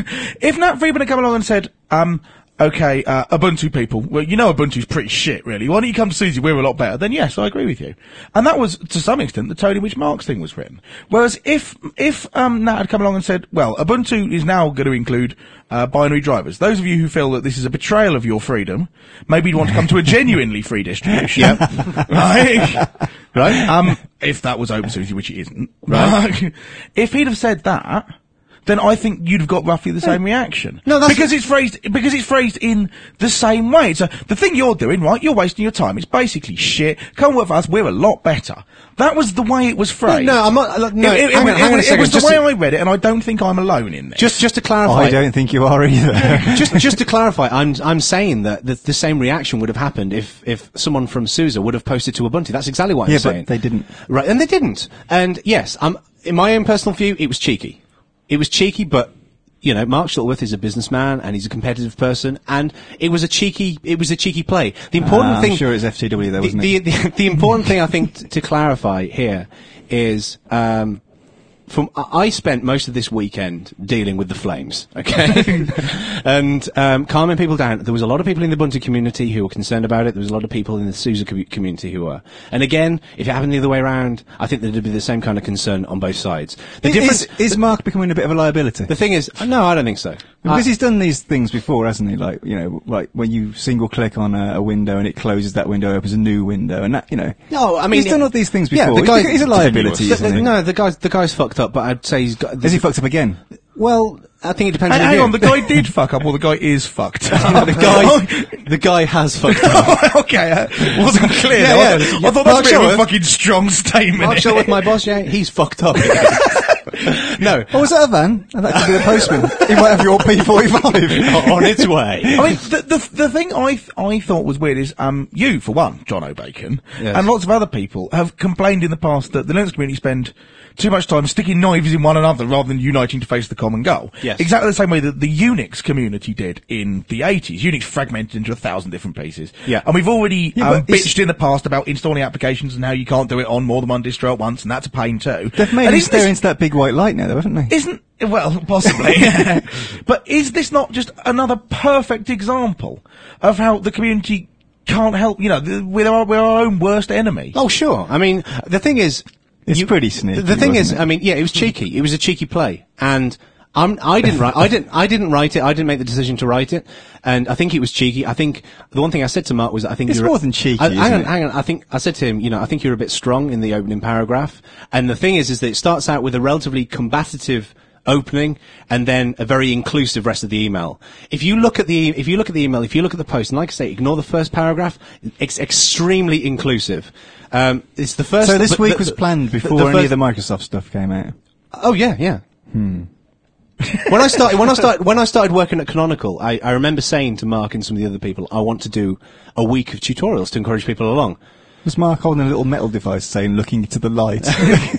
If Nat Friedman had come along and said, um, okay, uh, Ubuntu people, well, you know Ubuntu's pretty shit, really. Why don't you come to SUSE? We're a lot better. Then yes, I agree with you. And that was, to some extent, the tone in which Mark's thing was written. Whereas if, if, um, Nat had come along and said, well, Ubuntu is now going to include, uh, binary drivers. Those of you who feel that this is a betrayal of your freedom, maybe you'd want to come to a genuinely free distribution. Right? Right? Um, if that was OpenSUSE, which it isn't. Right? If he'd have said that, then I think you'd have got roughly the same reaction. No, that's- because it's phrased because it's phrased in the same way. So the thing you're doing, right? You're wasting your time. It's basically shit. Come work for us. We're a lot better. That was the way it was phrased. No, I'm not. uh, No, it, it, hang it, on, hang it, on a it second. was the Just way to- I read it, and I don't think I'm alone in this. Just, just to clarify. I don't think you are either. just, just to clarify, I'm, I'm saying that the, the same reaction would have happened if, if someone from SUSE would have posted to Ubuntu. That's exactly what I'm Yeah, but saying. they didn't. Right, and they didn't. And yes, um, in my own personal view, it was cheeky. It was cheeky, but, you know, Mark Shuttleworth is a businessman and he's a competitive person, and it was a cheeky, it was a cheeky play. The important Uh, thing. I'm sure it's F T W though, the, wasn't the, it? the, the important thing I think t- to clarify here is, um, From I I spent most of this weekend dealing with the flames, okay, and um, calming people down. There was a lot of people in the Ubuntu community who were concerned about it. There was a lot of people in the SUSE com- community who were. And again, if it happened the other way around, I think there'd be the same kind of concern on both sides. The Is, difference, is, is Mark becoming a bit of a liability? the thing is, no, I don't think so. Because I- he's done these things before, hasn't he? Like, you know, like when you single click on a, a window and it closes that window, opens a new window, and that, you know. No, I mean, he's done all these things before. Yeah, the He's- guy- he's a liability, the- isn't he? no, the guy's the guy's fucked up, but I'd say he's got. Has he fucked up again? Well, I think it depends. Hey, on hang the on, the guy did fuck up, or the guy is fucked up. the guy, the guy has fucked up. okay, uh, wasn't clear. Yeah, though. yeah. I, th- I thought Mark that was a bit of a Shuttleworth- fucking strong statement. Mark Shuttleworth, my boss, yeah, he's fucked up. No, Oh, was that a van? Oh, that could be the postman. He might have your P forty-five. on its way. I mean, the, the the thing I th- I thought was weird is um you for one, John O'Bacon, Yes. and lots of other people have complained in the past that the Linux community spend too much time sticking knives in one another rather than uniting to face the common goal. Yes. Exactly the same way that the Unix community did in the eighties. Unix fragmented into a thousand different pieces. Yeah. And we've already Yeah, um, but it's- bitched in the past about installing applications and how you can't do it on more than one distro at once, and that's a pain too. They've made And him isn't stare this- into that big white light now, though, haven't they? Isn't well, possibly. But is this not just another perfect example of how the community can't help? You know, th- we're our, we're our own worst enemy. Oh, sure. I mean, the thing is, It's pretty sneaky, The thing is, wasn't it? I mean, yeah, it was cheeky. It was a cheeky play, and I'm, I didn't write. I didn't. I didn't write it. I didn't make the decision to write it, and I think it was cheeky. I think the one thing I said to Mark was, I think It's you're more than cheeky, I, hang isn't on, it? hang on. I think I said to him, you know, I think you're a bit strong in the opening paragraph, and the thing is, is that it starts out with a relatively combative opening and then a very inclusive rest of the email. If you look at the if you look at the email, if you look at the post, and like I say, ignore the first paragraph, it's extremely inclusive. Um, it's the first. So this but week the- was the- planned the- before the any first- of the Microsoft stuff came out. Oh yeah, yeah. Hmm. when I started, when I started, when I started working at Canonical, I, I remember saying to Mark and some of the other people, I want to do a week of tutorials to encourage people along. Was Mark holding a little metal device saying, looking to the light?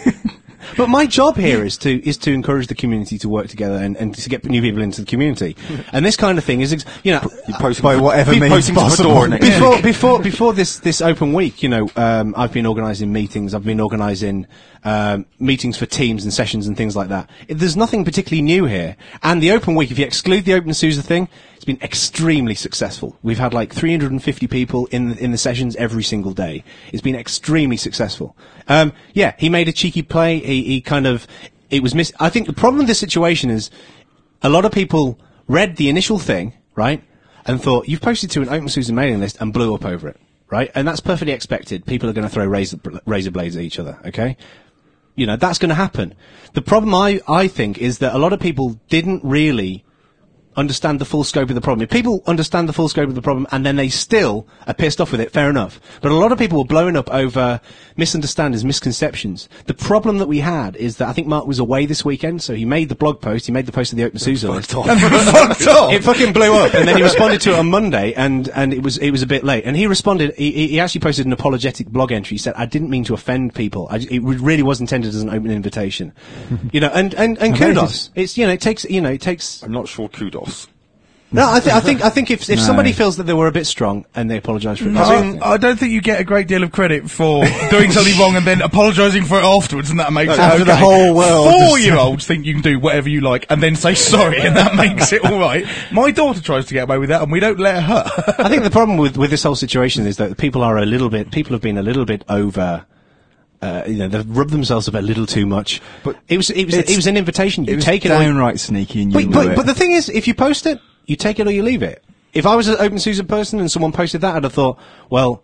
But my job here is to is to encourage the community to work together and, and to get new people into the community. And this kind of thing is, ex- you know, You post By whatever you means post him to possible. Fedora next before week. before before this this open week, you know, um, I've been organising meetings. I've been organising um, meetings for teams and sessions and things like that. It, there's nothing particularly new here. And the open week, if you exclude the OpenSUSE thing, it's been extremely successful. We've had like three hundred fifty people in the, in the sessions every single day. It's been extremely successful. Um, yeah, he made a cheeky play. He, he kind of it was miss. I think the problem with this situation is a lot of people read the initial thing, right, and thought, you've posted to an OpenSUSE mailing list and blew up over it, right? And that's perfectly expected. People are going to throw razor, razor blades at each other, okay? You know, that's going to happen. The problem, I, I think, is that a lot of people didn't really understand the full scope of the problem. If people understand the full scope of the problem and then they still are pissed off with it, fair enough. But a lot of people were blowing up over misunderstandings, misconceptions. The problem that we had is that I think Mark was away this weekend, so he made the blog post, he made the post of the OpenSUSE list. Fucked off. It fucking blew up, and then he responded to it on Monday, and, and it was it was a bit late. And he responded. He, he actually posted an apologetic blog entry. He said, "I didn't mean to offend people. I, it really was intended as an open invitation." You know, and and, and kudos. It's you know, it takes you know, it takes. I'm not sure kudos. No, I, th- I think I think if if No. somebody feels that they were a bit strong and they apologise for it, I, mean, I don't think you get a great deal of credit for doing something wrong and then apologising for it afterwards, and that makes it After okay. the whole world. Four-year-olds think you can do whatever you like and then say sorry, and that makes it all right. My daughter tries to get away with that, and we don't let her. I think the problem with with this whole situation is that people are a little bit people have been a little bit over. Uh, you know, they've rubbed themselves up a little too much. But it was it was It's- it was an invitation. You It was take it. or- downright sneaky and you But, knew but, it. but the thing is, if you post it, you take it or you leave it. If I was an OpenSUSE person and someone posted that, I'd have thought, well,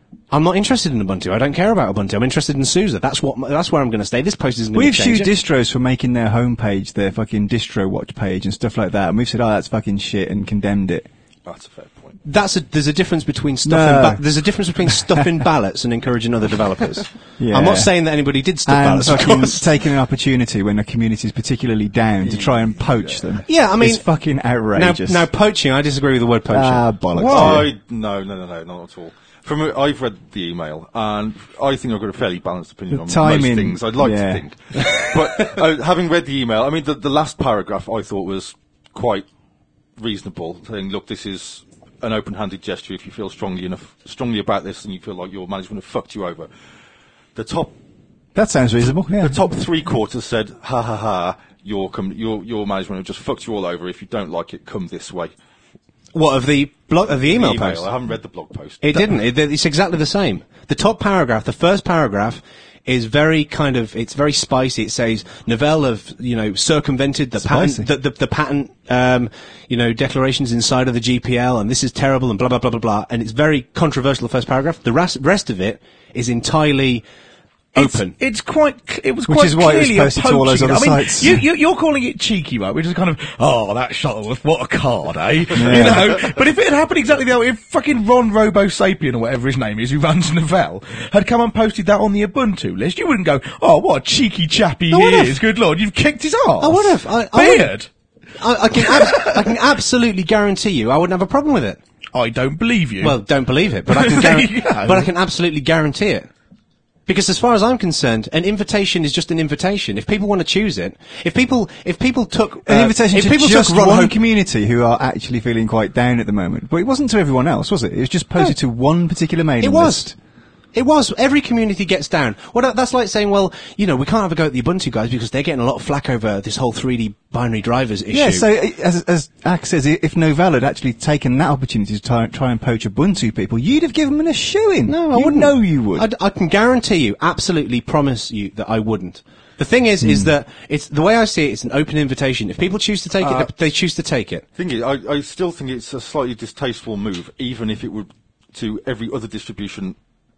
I'm not interested in Ubuntu. I don't care about Ubuntu. I'm interested in SUSE. That's what. That's where I'm going to stay. This post isn't going to We've change sued it. distros for making their homepage their fucking distro watch page and stuff like that, and we've said, oh, that's fucking shit, and condemned it. That's a fair point. That's a, there's a difference between stuff No. in ba- there's a difference between stuffing ballots and encouraging other developers. Yeah. I'm not saying that anybody did stuff And ballots, of fucking course. taking an opportunity when a community is particularly down to try and poach them. Yeah, I mean, it's fucking Now, outrageous. now poaching, I disagree with the word poaching. Ah, bollocks. I no no no no not at all. From a, I've read the email and I think I've got a fairly balanced opinion The on timing, most things. I'd like yeah. to think, but uh, having read the email, I mean the, the last paragraph I thought was quite reasonable, saying, look, this is an open-handed gesture. If you feel strongly enough strongly about this and you feel like your management have fucked you over, the top That sounds reasonable, yeah. the top three quarters said, ha ha ha, your com- your your management have just fucked you all over. If you don't like it, come this way. What of the blog of the email, email. post? I haven't read the blog post. It didn't. It, it's exactly the same. The top paragraph, the first paragraph, is very kind of. It's very spicy. It says Novell have you know circumvented the Spicy. patent, the, the, the patent, um, you know, declarations inside of the G P L, and this is terrible, and blah blah blah blah blah. And it's very controversial. The first paragraph. The rest, rest of it is entirely open. It's, it's quite. c- It was Which quite is why it was clearly a posted to all those poaching. other I mean, sites. You, you, you're calling it cheeky, right? Which is kind of, oh, that Shuttleworth, what a card, eh? You know. But if it had happened exactly the other way, if fucking Ron Robo Sapien or whatever his name is, who runs Novell, had come and posted that on the Ubuntu list, you wouldn't go, oh, what a cheeky chappy I he would've. is. Good lord, you've kicked his arse. I would have. I, I would- Beard. I, I can. Ab- I can absolutely guarantee you, I wouldn't have a problem with it. I don't believe you. Well, don't believe it, but I can. There guar- you go. but I can absolutely guarantee it. Because as far as I'm concerned, an invitation is just an invitation. If people want to choose it, if people, if people took uh, An invitation if to people just took Ron one Ho- community who are actually feeling quite down at the moment. But it wasn't to everyone else, was it? It was just posted to one particular mailing It was. list. It was. Every community gets down. Well, that- that's like saying, well, you know, we can't have a go at the Ubuntu guys because they're getting a lot of flack over this whole three D binary drivers issue. Yeah, so uh, as, as Ack says, i- if Novell had actually taken that opportunity to try, try and poach Ubuntu people, you'd have given them a shoe-in. No, I you wouldn't. know you would. I'd, I can guarantee you, absolutely promise you that I wouldn't. The thing is, is that it's the way I see it. It's an open invitation. If people choose to take Uh, it, they choose to take it. Thing is, I, I still think it's a slightly distasteful move, even if it would to every other distribution,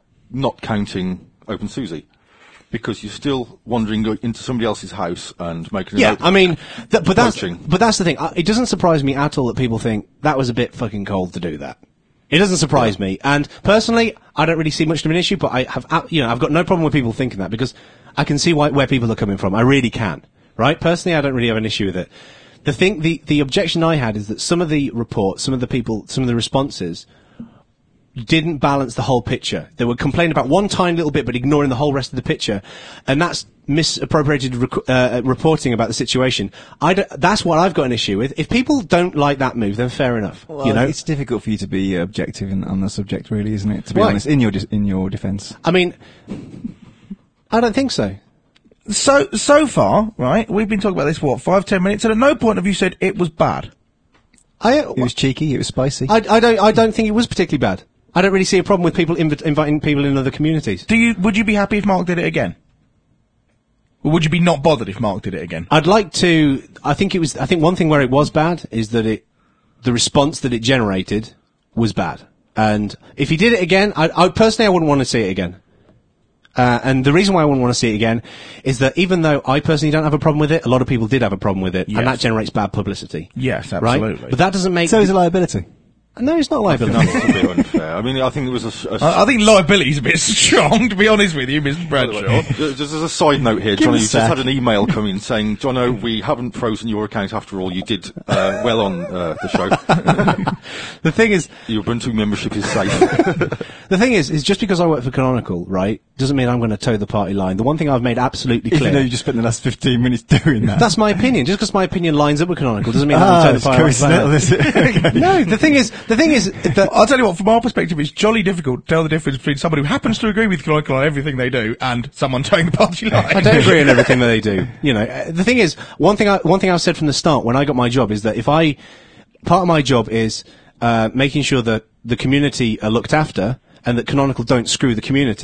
not counting OpenSUSE, because you're still wandering go- into somebody else's house and making. Yeah, an open- I mean, th- but that's poaching. but that's the thing. Uh, it doesn't surprise me at all that people think that was a bit fucking cold to do that. It doesn't surprise me, and personally, I don't really see much of an issue. But I have, uh, you know, I've got no problem with people thinking that because I can see why, where people are coming from. I really can. Right? Personally, I don't really have an issue with it. The thing, the the objection I had is that some of the reports, some of the people, some of the responses didn't balance the whole picture. They were complaining about one tiny little bit, but ignoring the whole rest of the picture, and that's misappropriated rec- uh, reporting about the situation. I d- that's what I've got an issue with. If people don't like that move, then fair enough. Well, you know, it's difficult for you to be uh, objective in, on the subject, really, isn't it? To be Why? honest, in your dis- in your defence. I mean, I don't think so. So, so far, right, we've been talking about this, what, five, ten minutes, and at no point have you said it was bad. I, It was cheeky. It was spicy. I, I don't, I don't think it was particularly bad. I don't really see a problem with people invi- inviting people in other communities. Do you, would you be happy if Mark did it again? Or would you be not bothered if Mark did it again? I'd like to. I think it was. I think one thing where it was bad is that it, the response that it generated was bad. And if he did it again, I, I personally I wouldn't want to see it again. Uh, and the reason why I wouldn't want to see it again is that even though I personally don't have a problem with it, a lot of people did have a problem with it, Yes. and that generates bad publicity. Yes, Right? absolutely. But that doesn't make. so is a liability. no, it's not I think liability. that's a bit unfair. I mean, I think it was a. s- a s- I, I think liability's a bit strong, to be honest with you, Mister By the Bradshaw. way, Just just as a side note here, Give Johnny, us you just a had an email come in saying, Jono, we haven't frozen your account after all. You did uh, well on uh, the show. The thing is, Your Ubuntu membership is safe. the thing is, is just because I work for Canonical, right, doesn't mean I'm going to toe the party line. The one thing I've made absolutely Even though clear. you just spent the last fifteen minutes doing that. That's my opinion. Just because my opinion lines up with Canonical doesn't mean I'm ah, going to it's toe the party line. coincidental, is it? Okay. No, the thing is, the thing is that I'll tell you what, from our perspective, it's jolly difficult to tell the difference between somebody who happens to agree with Canonical on everything they do and someone towing the party line. I don't agree on everything that they do. You know, uh, the thing is, one thing I, one thing I've said from the start when I got my job is that if I, part of my job is uh, making sure that the community are looked after and that Canonical don't screw the community.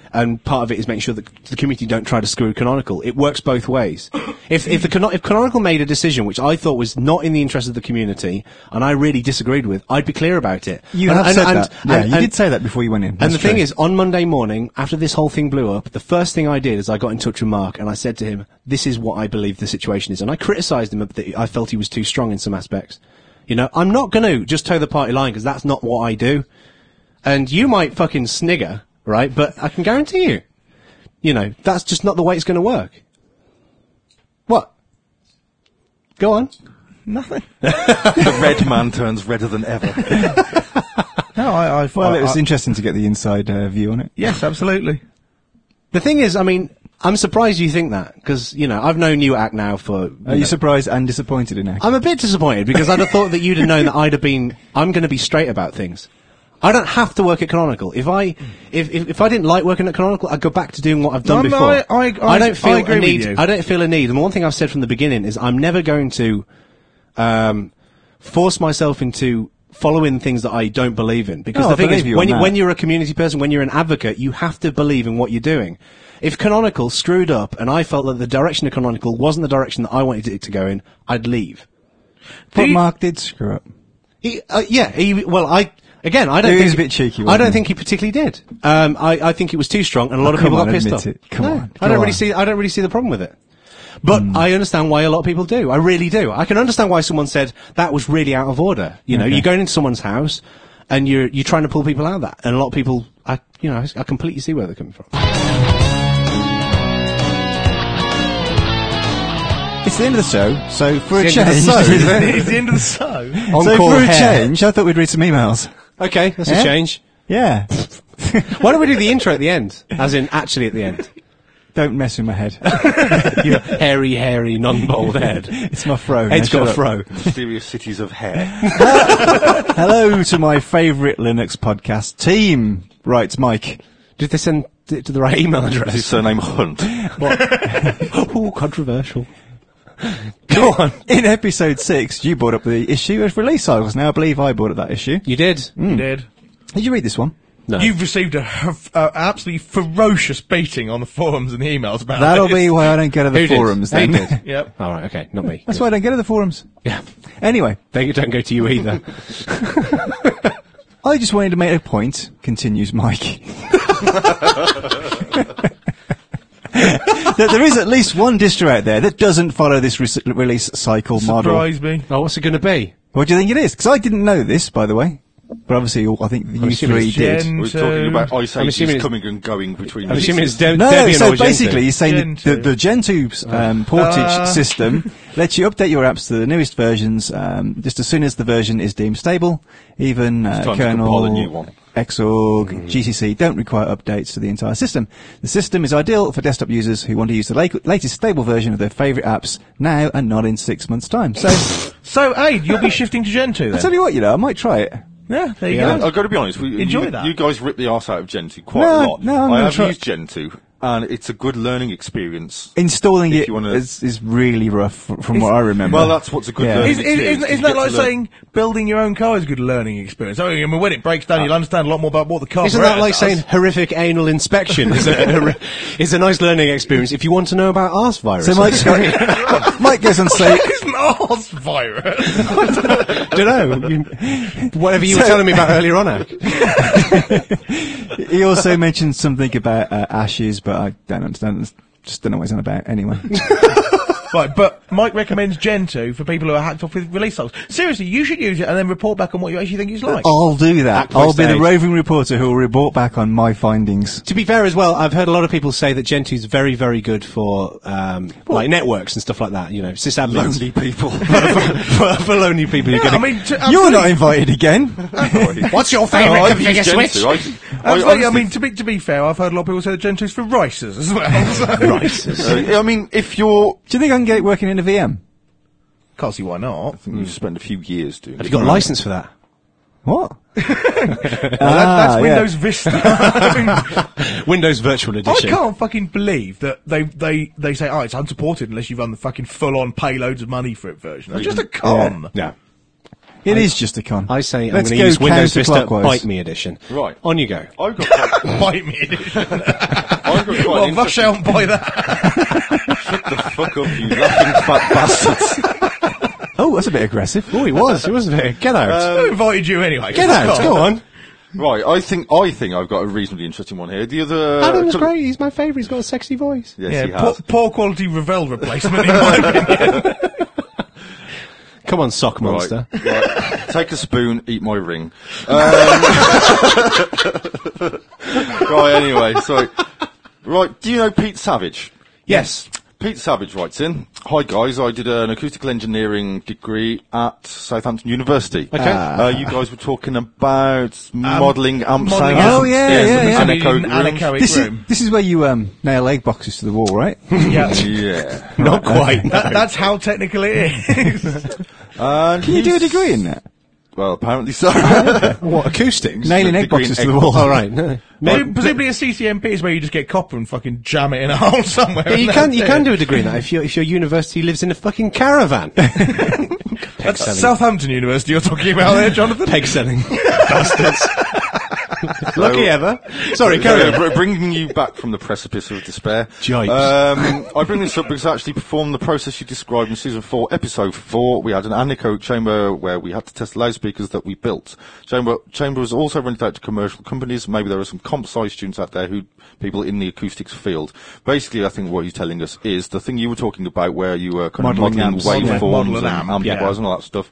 and part of it is making sure that the community don't try to screw Canonical. It works both ways. if if the Cano- if Canonical made a decision which I thought was not in the interest of the community, and I really disagreed with, I'd be clear about it. You and, have and, said and, that. and- Yeah, and- you did say that before you went in. And That's the thing true. is, on Monday morning, after this whole thing blew up, the first thing I did is I got in touch with Mark and I said to him, this is what I believe the situation is. And I criticised him that I felt he was too strong in some aspects. You know, I'm not going to just toe the party line because that's not what I do. And you might fucking snigger, right? But I can guarantee you, you know, that's just not the way it's going to work. What? Go on. Nothing. The red man turns redder than ever. No, I, I Well, I, it was I, interesting to get the inside uh, view on it. yes, absolutely. The thing is, I mean, I'm surprised you think that because, you know, I've known you act now for... You Are you know, surprised and disappointed in it? I'm a bit disappointed because I'd have thought that you'd have known that I'd have been, I'm going to be straight about things. I don't have to work at Canonical. If I, if, if, if I didn't like working at Canonical, I'd go back to doing what I've done No, no, before. I- I- I- don't feel I agree a with need, you. I don't feel a need. And one thing I've said from the beginning is I'm never going to, um, force myself into following things that I don't believe in. Because No, the I thing is, believe you when, on you, that. when you're a community person, when you're an advocate, you have to believe in what you're doing. If Canonical screwed up and I felt that the direction of Canonical wasn't the direction that I wanted it to go in, I'd leave. But you- Mark did screw up. He, uh, yeah, he, well, I, again, I don't He think... was a bit cheeky, I wasn't don't he? think he particularly did. Um, I, I think it was too strong and a lot Oh, of people come got on, pissed admit off. it. Come No, on, I go don't really on. see, I don't really see the problem with it. But I understand why a lot of people do. I really do. I can understand why someone said that was really out of order. You know, Okay. you're going into someone's house and you're, you're trying to pull people out of that. And a lot of people, I, you know, I, I completely see where they're coming from. It's the end of the show, so for a It's the end of change... the show, isn't it? It's the end of the show. so Encore for a hair. change, I thought we'd read some emails. Okay, that's Yeah? a change. Yeah. Why don't we do the intro at the end? As in, actually at the end. Don't mess with my head. Your hairy, hairy, non-bald head. It's my fro. Head's Now got a shut up. fro. Mysterious cities of hair. Hello to my favourite Linux podcast team, writes Mike. Did they send it to the right email Is his address? surname Hunt? Oh, controversial. Go on. In episode six, you brought up the issue of release cycles. Now I believe I brought up that issue. You did? You did. Did you read this one? No. You've received a h- uh, absolutely ferocious beating on the forums and the emails about That'll this. be why I don't go to the Who did? forums They then. did. Yep. All right, okay, not me. That's why I don't go to the forums. Yeah. Anyway, They don't go to you either. I just wanted to make a point, continues Mike, that there is at least one distro out there that doesn't follow this re- release cycle model. Surprise me. Oh, what's it going to be? What do you think it is? Because I didn't know this, by the way. But obviously, all- I think you assuming three it's did. Gen- We're So- talking about Ice I'm assuming Ages it's- coming and going between I'm assuming it's releases. De- No, Debian so or Gentoo. basically he's saying that the, Gentoo. the Gentoo's um, portage Uh. system lets you update your apps to the newest versions um, just as soon as the version is deemed stable. Even uh, It's time to compile a new kernel, one. Xorg, G C C don't require updates to the entire system. The system is ideal for desktop users who want to use the la- latest stable version of their favourite apps now and not in six months' time. So, So, Aid, you'll be shifting to Gen two I'll then? tell you what, you know, I might try it. Yeah, there you Yeah, go. I've got to be honest. We, Enjoy you, that. You guys rip the arse out of Gentoo quite No, a lot. no, I'm I gonna have try- used Gentoo, and it's a good learning experience. Installing If it you wanna- is, is really rough f- from what I remember. Well, that's what's a good Yeah. learning Is, is, experience. isn't, You isn't that get like to learn- saying building your own car is a good learning experience? I mean, when it breaks down, you'll understand a lot more about what the car Isn't that does. like saying horrific anal inspection is a, is a nice learning experience if you want to know about arse virus? So Mike's got, Mike goes on to say, It's an arse virus. don't know. You, whatever you were telling me about earlier on, Ak. he also mentioned something about uh, ashes, but I don't understand. Just don't know what he's on about. Anyway, Right, but Mike recommends Gen two for people who are hacked off with release cycles. Seriously, you should use it and then report back on what you actually think it's like. I'll do that. Act by I'll be the stage. roving reporter who will report back on my findings. To be fair as well, I've heard a lot of people say that Gentoo is very, very good for um, like networks and stuff like that. You know, sysadmins. lonely people. for, for lonely people who Yeah, get I mean, to, You're not invited again. What's your No, favourite I've configure used switch? Gentoo. I, I, Absolutely. I honestly- mean, to be to be fair, I've heard a lot of people say that Gen two is for ricers as well. So. uh, I mean, if you're, Do you think I can get it working in a V M? Can't see why not. you spend a few years doing. Have it. you got a license for that? What? Well, that, Ah, that's yeah. Windows Vista. I, mean, Windows Virtual I Edition. can't fucking believe that they, they, they say, oh, it's unsupported unless you run the fucking full-on pay loads of money for it version. That's just a con. Yeah. It is just a con. I say I'm Let's going to go use Windows Vista counterclockwise. Bite Me edition. Right. On you go. I've got quite, Bite me edition. I've got quite Well, an rush interesting- out and buy that. Shut the fuck up, you laughing fat bastards. Oh, that's a bit aggressive. Oh, he was. He was there. Get out. Who invited you anyway? Get out. Go on. Right, I think I think I've got a reasonably interesting one here. The other Adam's couple- great. He's my favourite. He's got a sexy voice. Yes, Yeah, he poor, has. poor quality Ravel replacement in my opinion. Come on, sock Right, monster. right. Take a spoon, eat my ring. Um, right, anyway, so right, do you know Pete Savage? Yes. Pete Savage writes in, hi guys, I did an acoustical engineering degree at Southampton University. Okay. Uh, you guys were talking about modelling amp modelling sounds. amp- Oh, yeah, Yes, yeah, yeah. and In anechoic an rooms. anechoic This is, room. this is where you um, nail egg boxes to the wall, right? Yeah. Yeah. Not quite. That, that's how technical it is. And Can you do a he's- degree in that? Well, apparently so. What, acoustics? Nailing egg degree in boxes egg to the wall. All right. No. Presumably, presumably a C C M P is where you just get copper and fucking jam it in a hole somewhere. Yeah, you and can that's you it. can do a degree in that if your if your university lives in a fucking caravan. That's selling. Southampton University you're talking about there, Jonathan. Peg selling. Bastards. Lucky ever. Sorry, carry So, on. br- bringing you back from the precipice of despair. Jipes. Um, I bring this up because I actually performed the process you described in season four, episode four. We had an anechoic chamber where we had to test the loudspeakers that we built. Chamber chamber was also rented out to commercial companies. Maybe there are some comp sci students out there who people in the acoustics field. Basically, I think what you're telling us is the thing you were talking about where you were kind Modelling of amps. modelling Yeah, waveforms model and an amp, amplifiers yeah. and all that stuff.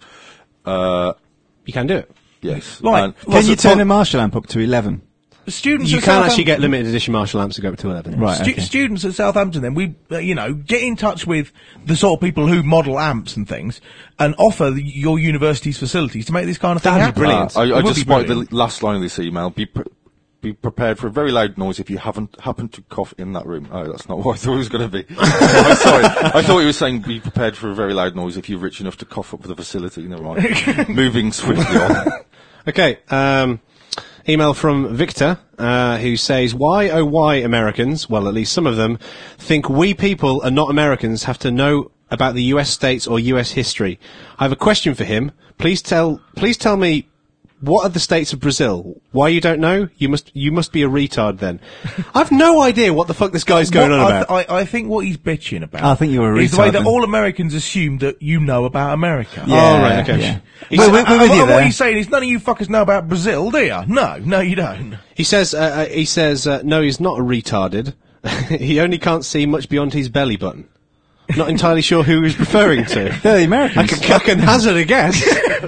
Uh, You can do it. yes. Right. And- Can you turn a Marshall amp up to eleven? Students You at can Southampton- actually get limited edition Marshall amps to go up to eleven. Right, Stu- okay. Students at Southampton, then we, uh, you know, get in touch with the sort of people who model amps and things, and offer the, your university's facilities to make this kind of thing That'd be happen. brilliant. Uh, I, It I would just be spotted the brilliant. last line of this email. Be pre- be prepared for a very loud noise if you haven't happened to cough in that room. Oh, that's not what I thought it was going to be. I'm sorry. I thought he was saying be prepared for a very loud noise if you're rich enough to cough up with the facility. Never mind. Moving swiftly on. Okay. Um, email from Victor, uh, who says, why, oh why Americans, well at least some of them, think we people are not Americans have to know about the U S states or U S history. I have a question for him. Please tell, please tell me, what are the states of Brazil? Why you don't know? You must, you must be a retard then. I've no idea what the fuck this guy's going What on I, about. th- I, I think what he's bitching about I think you're a is the way retard that then. all Americans assume that you know about America. Yeah, Oh, right, okay. yeah. He's- We're, we're, we're with and you what there. he's saying is none of you fuckers know about Brazil, do you? No, no you don't. He says, uh, uh, he says, uh, no, he's not a retarded. He only can't see much beyond his belly button. Not entirely sure who he's referring to. They're the Americans. I can, I can hazard a guess.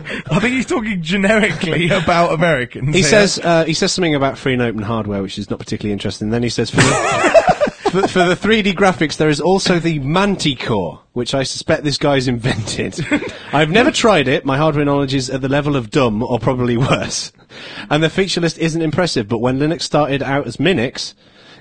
I think he's talking generically about Americans. He here. says, uh, he says something about free and open hardware, which is not particularly interesting. Then he says, for the, for, for the three D graphics, there is also the Manticore, which I suspect this guy's invented. I've never tried it. My hardware knowledge is at the level of dumb, or probably worse. And the feature list isn't impressive, but when Linux started out as Minix,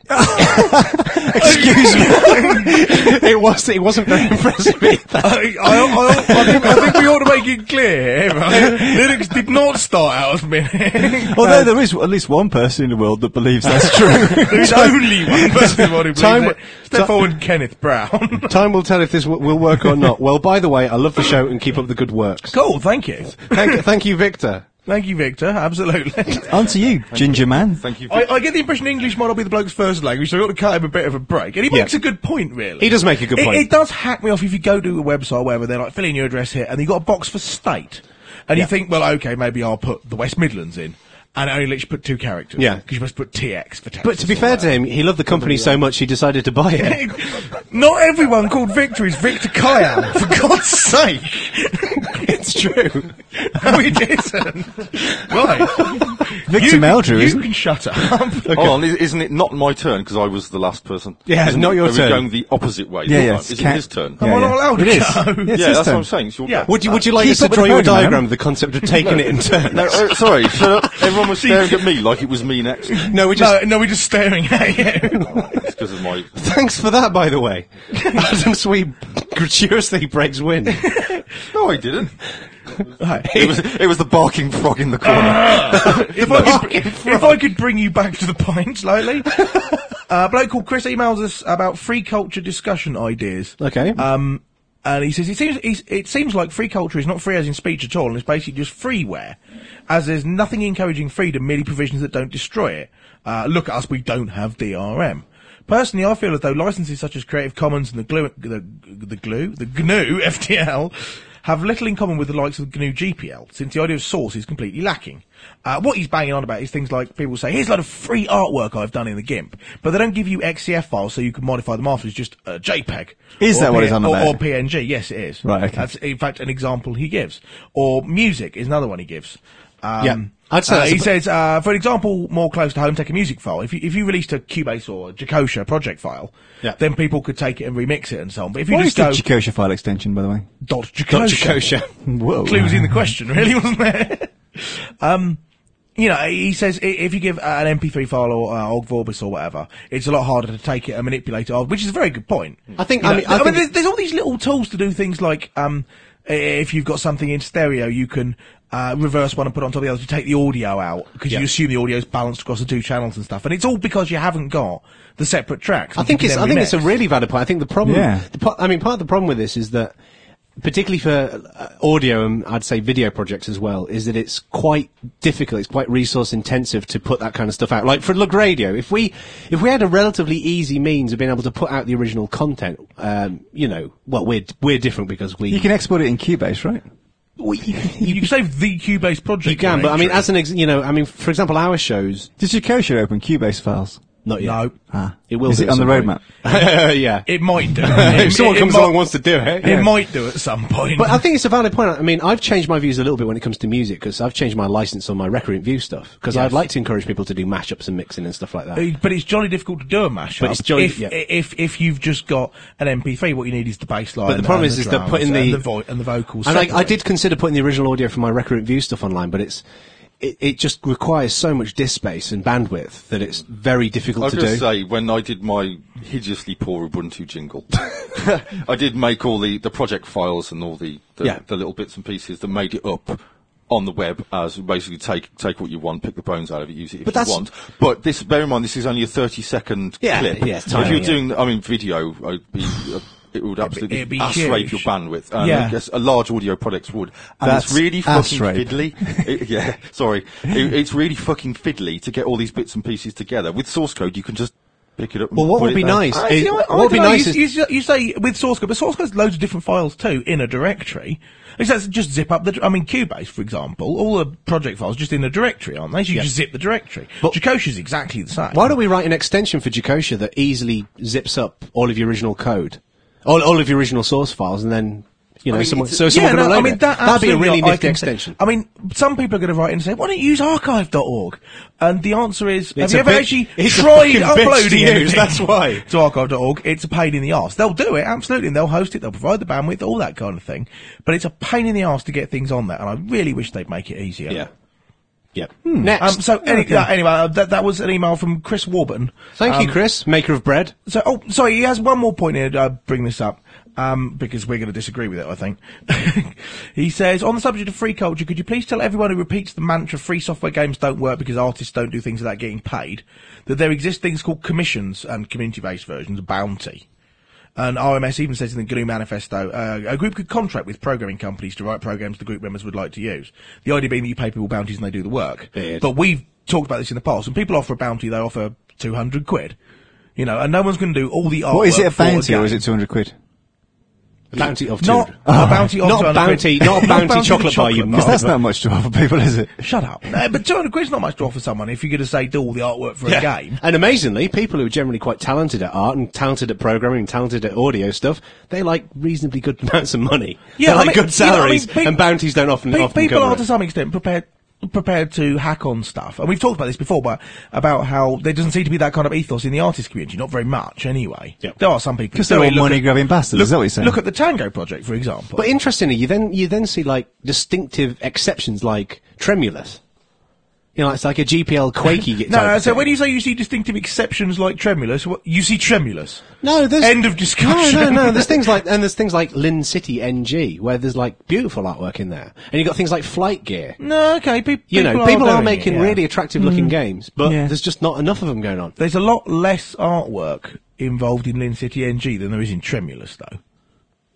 excuse me, it was it wasn't very impressive either. I, I, I, I, think, I think we ought to make it clear here, right? Linux did not start out as Minix. Although there is at least one person in the world that believes that's true. There's only one person who believes Time- it. Step ti- forward, Kenneth Brown. Time will tell if this w- will work or not. Well, by the way, I love the show and keep up the good work. Cool, thank you. Thank, thank you, Victor. Thank you, Victor, absolutely. On to you, Ginger Man. Thank you. I, I get the impression English might not be the bloke's first language, so I've got to cut him a bit of a break. And he Yeah. makes a good point, really. He does make a good It- point. It, does hack me off if you go to a website wherever they're like, fill in your address here, and you've got a box for state. And Yeah. you think, well, okay, maybe I'll put the West Midlands in. And it only lets you put two characters. Yeah. Because you must put T X for Texas. But to be or fair to whatever. him, he loved the company so much he decided to buy it. Not everyone called Victor is Victor Kyan, for God's sake. It's true. No, it isn't. Right. Victor you, Meldrew, You isn't can shut up. Hold on, is- isn't it not my turn because I was the last person? Yeah, Isn't not it- your are we turn. going the opposite way. Yeah, this yeah, time? it's Is it cat- his turn? Am I not allowed It to is. go? Yeah, it's Yeah, his that's turn. what I'm saying. It's your Yeah. go. Would you, would you like Keep us to up with draw the you a program, diagram man. of the concept of taking it in turns? No, uh, sorry, shut up. Everyone was staring at me like it was me next. It's No, we just... No, no, we're just staring at you. because of my... Thanks for that, by the way. Adam Sweet gratuitously breaks wind. No, I didn't. Right. It was, it was the barking frog in the corner. if, I could, if I could bring you back to the point slightly. Uh, a bloke called Chris emails us about free culture discussion ideas. Okay. Um, and he says, it seems, he's, it seems like free culture is not free as in speech at all, and it's basically just freeware, as there's nothing encouraging freedom, merely provisions that don't destroy it. Uh, look at us, we don't have D R M. Personally, I feel as though licenses such as Creative Commons and the glue, the, the glue, the G N U F T L have little in common with the likes of the G N U G P L, since the idea of source is completely lacking. Uh, what he's banging on about is things like people say, here's a lot of free artwork I've done in the GIMP, but they don't give you X C F files so you can modify them after. It's just a JPEG. Is that what he's on or, about? Or P N G. Yes, it is. Right, okay. That's, in fact, an example he gives. Or music is another one he gives. Um, Yeah. I'd say uh, that's he a- says, uh, for an example more close to home, take a music file. If you, if you released a Cubase or a Jacosha project file, Yeah. then people could take it and remix it and so on. But if you What is just the go Jacosha file extension, by the way? dot Jacosha, Dot Jacosha. Whoa. clues in the question, really, wasn't there? um, you know, he says i- if you give uh, an M P three file or uh, Ogg Vorbis or whatever, it's a lot harder to take it and manipulate it, which is a very good point. I think- You I know, mean, I think- there's, there's all these little tools to do things like, um, i- if you've got something in stereo, you can uh, reverse one and put it on top of the other to take the audio out, because Yeah. you assume the audio is balanced across the two channels and stuff. And it's all because you haven't got the separate tracks. I which think you it's. can I then think it's a remix. really valid point. I think the problem. Yeah. The, po- I mean, part of the problem with this is that, particularly for uh, audio and I'd say video projects as well, is that it's quite difficult. It's quite resource intensive to put that kind of stuff out. Like for Lug Radio, if we if we had a relatively easy means of being able to put out the original content, um, you know, well, we're we're different because we You can export it in Cubase, right? we, You can save the Cubase project. you can, but I mean, directory. as an ex- you know, I mean, for example, our shows. Does Jacosha open Cubase files? Not yet. No. Ah. It will. Is do it at on the some roadmap? point. Yeah. It might do. if someone it comes might- along and wants to do it, It yeah. might do at some point. But I think it's a valid point. I mean, I've changed my views a little bit when it comes to music because I've changed my license on my Recurrent View stuff because Yes. I'd like to encourage people to do mashups and mixing and stuff like that. Uh, But it's jolly difficult to do a mashup. But it's jolly- if, yeah. if if you've just got an M P three, what you need is the bass line. But the problem and is, the is that drums putting and the- the, vo- and the vocals. And I, I separate. did consider putting the original audio from my Recurrent View stuff online, but it's it, it just requires so much disk space and bandwidth that it's very I difficult was to going do. to say, when I did my hideously poor Ubuntu jingle, I did make all the, the project files and all the, the, Yeah. the little bits and pieces that made it up on the web as basically take take what you want, pick the bones out of it, use it if But you that's- want. But this, bear in mind, this is only a thirty second Yeah, clip. yeah, it's So if tiny, you're yeah. doing, I mean, video, I'd be, uh, it would absolutely it'd be ass rape your huge. bandwidth. And Yeah. I guess a large audio product would. And That's it's really ass fucking rape. fiddly. It- yeah, sorry. It, it's really fucking fiddly to get all these bits and pieces together. With source code, you can just pick it up and Well, what put would it be there. nice I is, see, I- I what would be don't know, nice you, is you, you say with source code, but source code has loads of different files too in a directory. It says just zip up the. I mean, Cubase, for example, all the project files just in a directory, aren't they? So you Yeah. just zip the directory. But- Jacosha's exactly the same. why don't we write an extension for Jacosha that easily zips up all of your original code, all, all of your original source files, and then you know, mean, someone, it's- so someone yeah, can no, upload I mean it. that That'd be a absolutely really I nifty can say- extension. I mean, some people are going to write in and say, "Why don't you use archive dot org?" And the answer is, It's have you a ever bit- actually it's a tried fucking bitch to uploading use, anything that's why. to archive dot org? It's a pain in the arse. They'll do it, absolutely, and they'll host it, they'll provide the bandwidth, all that kind of thing. But it's a pain in the arse to get things on there, and I really wish they'd make it easier. Yeah. Yeah. Next. Um, so any, uh, anyway, uh, that, that was an email from Chris Warburton. Thank Um, you, Chris, maker of bread. So, oh, sorry, he has one more point here to uh, bring this up, um, because we're going to disagree with it, I think. He says, on the subject of free culture, could you please tell everyone who repeats the mantra free software games don't work because artists don't do things without getting paid, that there exist things called commissions and community-based versions, bounty. And R M S even says in the G N U manifesto, uh, a group could contract with programming companies to write programs the group members would like to use. The idea being that you pay people bounties and they do the work. Weird. But we've talked about this in the past. When people offer a bounty, they offer two hundred quid. You know, and no one's going to do all the artwork. What is it, a for bounty or game. is it two hundred quid? A bounty of Not two. a bounty of Not two hundred bounty- quid. not a bounty chocolate bar, you bar. Because that's not much to offer people, is it? Shut up. No, but two hundred quid's not much to offer someone if you're going to say do all the artwork for a game. And amazingly, people who are generally quite talented at art and talented at programming and talented at audio stuff, they like reasonably good amounts of money. Yeah, they like I mean- good you know, I salaries, mean, peop- and bounties don't often, Pe- often people cover are it. to some extent prepared prepared to hack on stuff, and we've talked about this before, but about how there doesn't seem to be that kind of ethos in the artist community. Not very much, anyway. Yep. There are some people Because who they're all look at- money-grabbing bastards, Look, is that what you're saying? look at the Tango project, for example. But interestingly, you then you then see like distinctive exceptions like Tremulous. You know, it's like a G P L Quakey. no, type no. So thing. when you say you see distinctive exceptions like Tremulous, what, you see Tremulous. no, there's End of discussion. No, no, no. There's things like and there's things like Lin City N G where there's like beautiful artwork in there, and you've got things like Flight Gear. No, okay. Pe- You know, people people are doing making it, yeah. really attractive looking games, but Yeah. there's just not enough of them going on. There's a lot less artwork involved in Lin City N G than there is in Tremulous, though.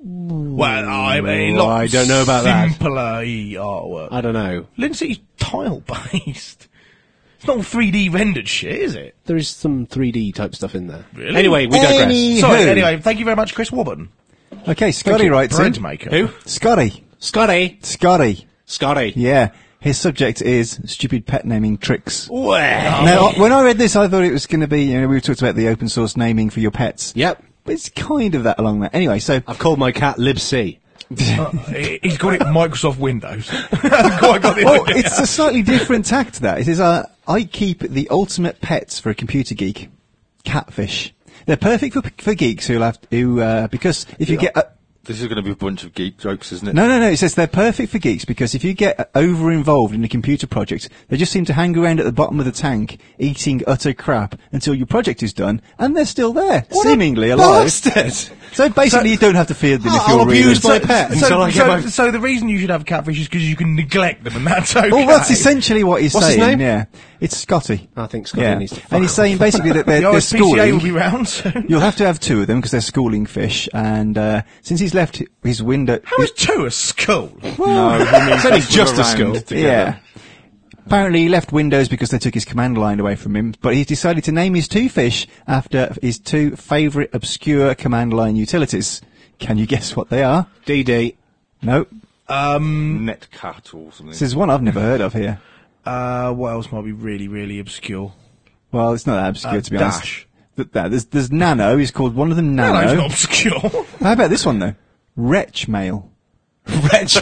Well, I mean, Ooh, lot I don't know about that. simpler artwork. I don't know. Lindsay's tile-based. It's not all three D rendered shit, is it? There is some three D type stuff in there. Really? Anyway, we digress. Any- Sorry, Who? anyway, thank you very much, Chris Warburton. Okay, Scotty writes Bread in. maker. Who? Scotty. Scotty. Scotty. Scotty. Yeah. His subject is stupid pet naming tricks. Well. Now, when I read this, I thought it was going to be, you know, we talked about the open source naming for your pets. Yep. But it's kind of that along that. Anyway, so, I've called my cat libc. Uh, he- he's called it Microsoft Windows. Hasn't quite got the well, idea. it's a slightly different tack to that. It says, uh, I keep the ultimate pets for a computer geek. Catfish. They're perfect for, for geeks who have, who, uh, because if you get, uh, This is going to be a bunch of geek jokes, isn't it? No, no, no. It says they're perfect for geeks because if you get over involved in a computer project, they just seem to hang around at the bottom of the tank, eating utter crap until your project is done, and they're still there, seemingly alive. Bastard. So basically, you don't have to feed them if I'll you're really. abuse my pet So, until I get so, my... so the reason you should have catfish is because you can neglect them, and that's okay. Well, that's essentially what he's What's his saying. name? Yeah, it's Scotty. I think Scotty Yeah, needs to fuck and he's off. saying basically that they're, The they're R S P C A will be schooling. round soon. You'll have to have two of them because they're schooling fish, and uh, since he's left hi- his window. How is two a school? No, he means It's only they swim just a around skull. together. Yeah. Apparently he left Windows because they took his command line away from him, but he's decided to name his two fish after his two favourite obscure command line utilities. Can you guess what they are? D D. No. Um, Netcat or something. This is one I've never heard of here. uh, what else might be really, really obscure? Well, it's not that obscure Uh, to be Dash. honest. But that, there's, there's Nano, he's called one of them No, Nano. no, it's not obscure. How about this one though? Wretch Mail. Wretch.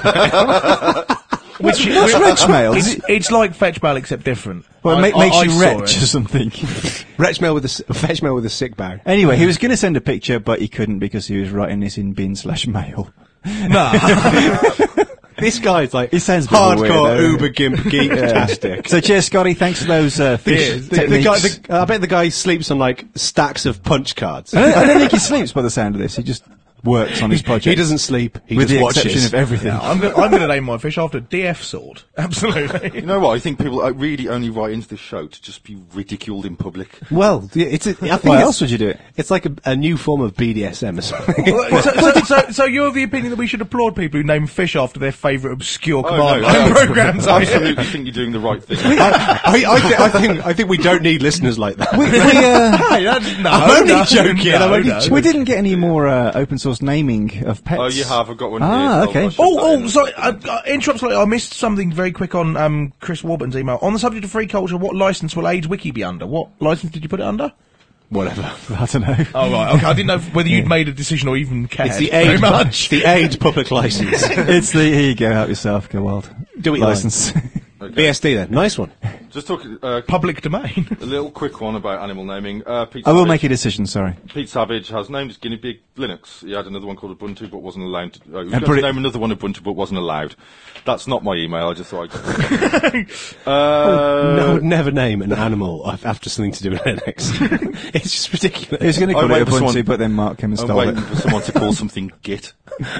Which, What's Wretch Mail? It's, it's like Fetch Mail except different. Well, it I- ma- I- makes I you saw wretch it. or something. Wretch mail with a s- fetch mail with a sick bag. Anyway, he was going to send a picture, but he couldn't because he was writing this in bin slash mail. No. This guy's like He sounds a bit of a hardcore weirdo. uber gimp geek-tastic. So cheers, Scotty. Thanks for those uh, fish The, the guy, techniques. the, I bet the guy sleeps on like stacks of punch cards. I, don't, I don't think he sleeps by the sound of this. He just works on his project. He doesn't sleep. He with just the watches. exception of everything. I'm going I'm to name my fish after D F Sword. Absolutely. You know what? I think people uh, really only write into this show to just be ridiculed in public. Well, yeah, it's. A, I think Why it's- else would you do it? It's like a, a new form of B D S M or something. Well, so, so, so, so you're of the opinion that we should applaud people who name fish after their favourite obscure command no, line I programs. I are you? absolutely think you're doing the right thing. I, I, I, th- I think. I think we don't need listeners like that. We, we, uh, Hey, that's, no, I'm only no, joking, no, I'm only no. joking. we didn't get any more uh, open source naming of pets. Oh, you have. I've got one Ah, here. okay. I'll- I'll shove Oh, that oh, in. sorry, I, I interrupt slightly. I missed something very quick on um, Chris Warburton's email. On the subject of free culture, what license will AIDS Wiki be under? What license did you put it under? Whatever. I don't know. Oh, right, okay. I didn't know whether you'd made a decision or even cared It's the very AIDS. much. The AIDS public license. It's the here you go, help yourself, go wild. Do what you license. B S D then. Nice one. Just talking. Uh, Public domain. a little quick one about animal naming. Uh, Pete I will Savage- make a decision. Sorry. Pete Savage has named his guinea pig Linux. He had another one called Ubuntu, but wasn't allowed to. Uh, he was And going put to it- name another one Ubuntu, but wasn't allowed. That's not my email. I just thought I'd. uh, No, I would never name an animal af- after something to do with Linux. It's just ridiculous. He was going to I'm call it waiting for Ubuntu, someone- but then Mark came and I'm stole waiting it. for someone to call something Git.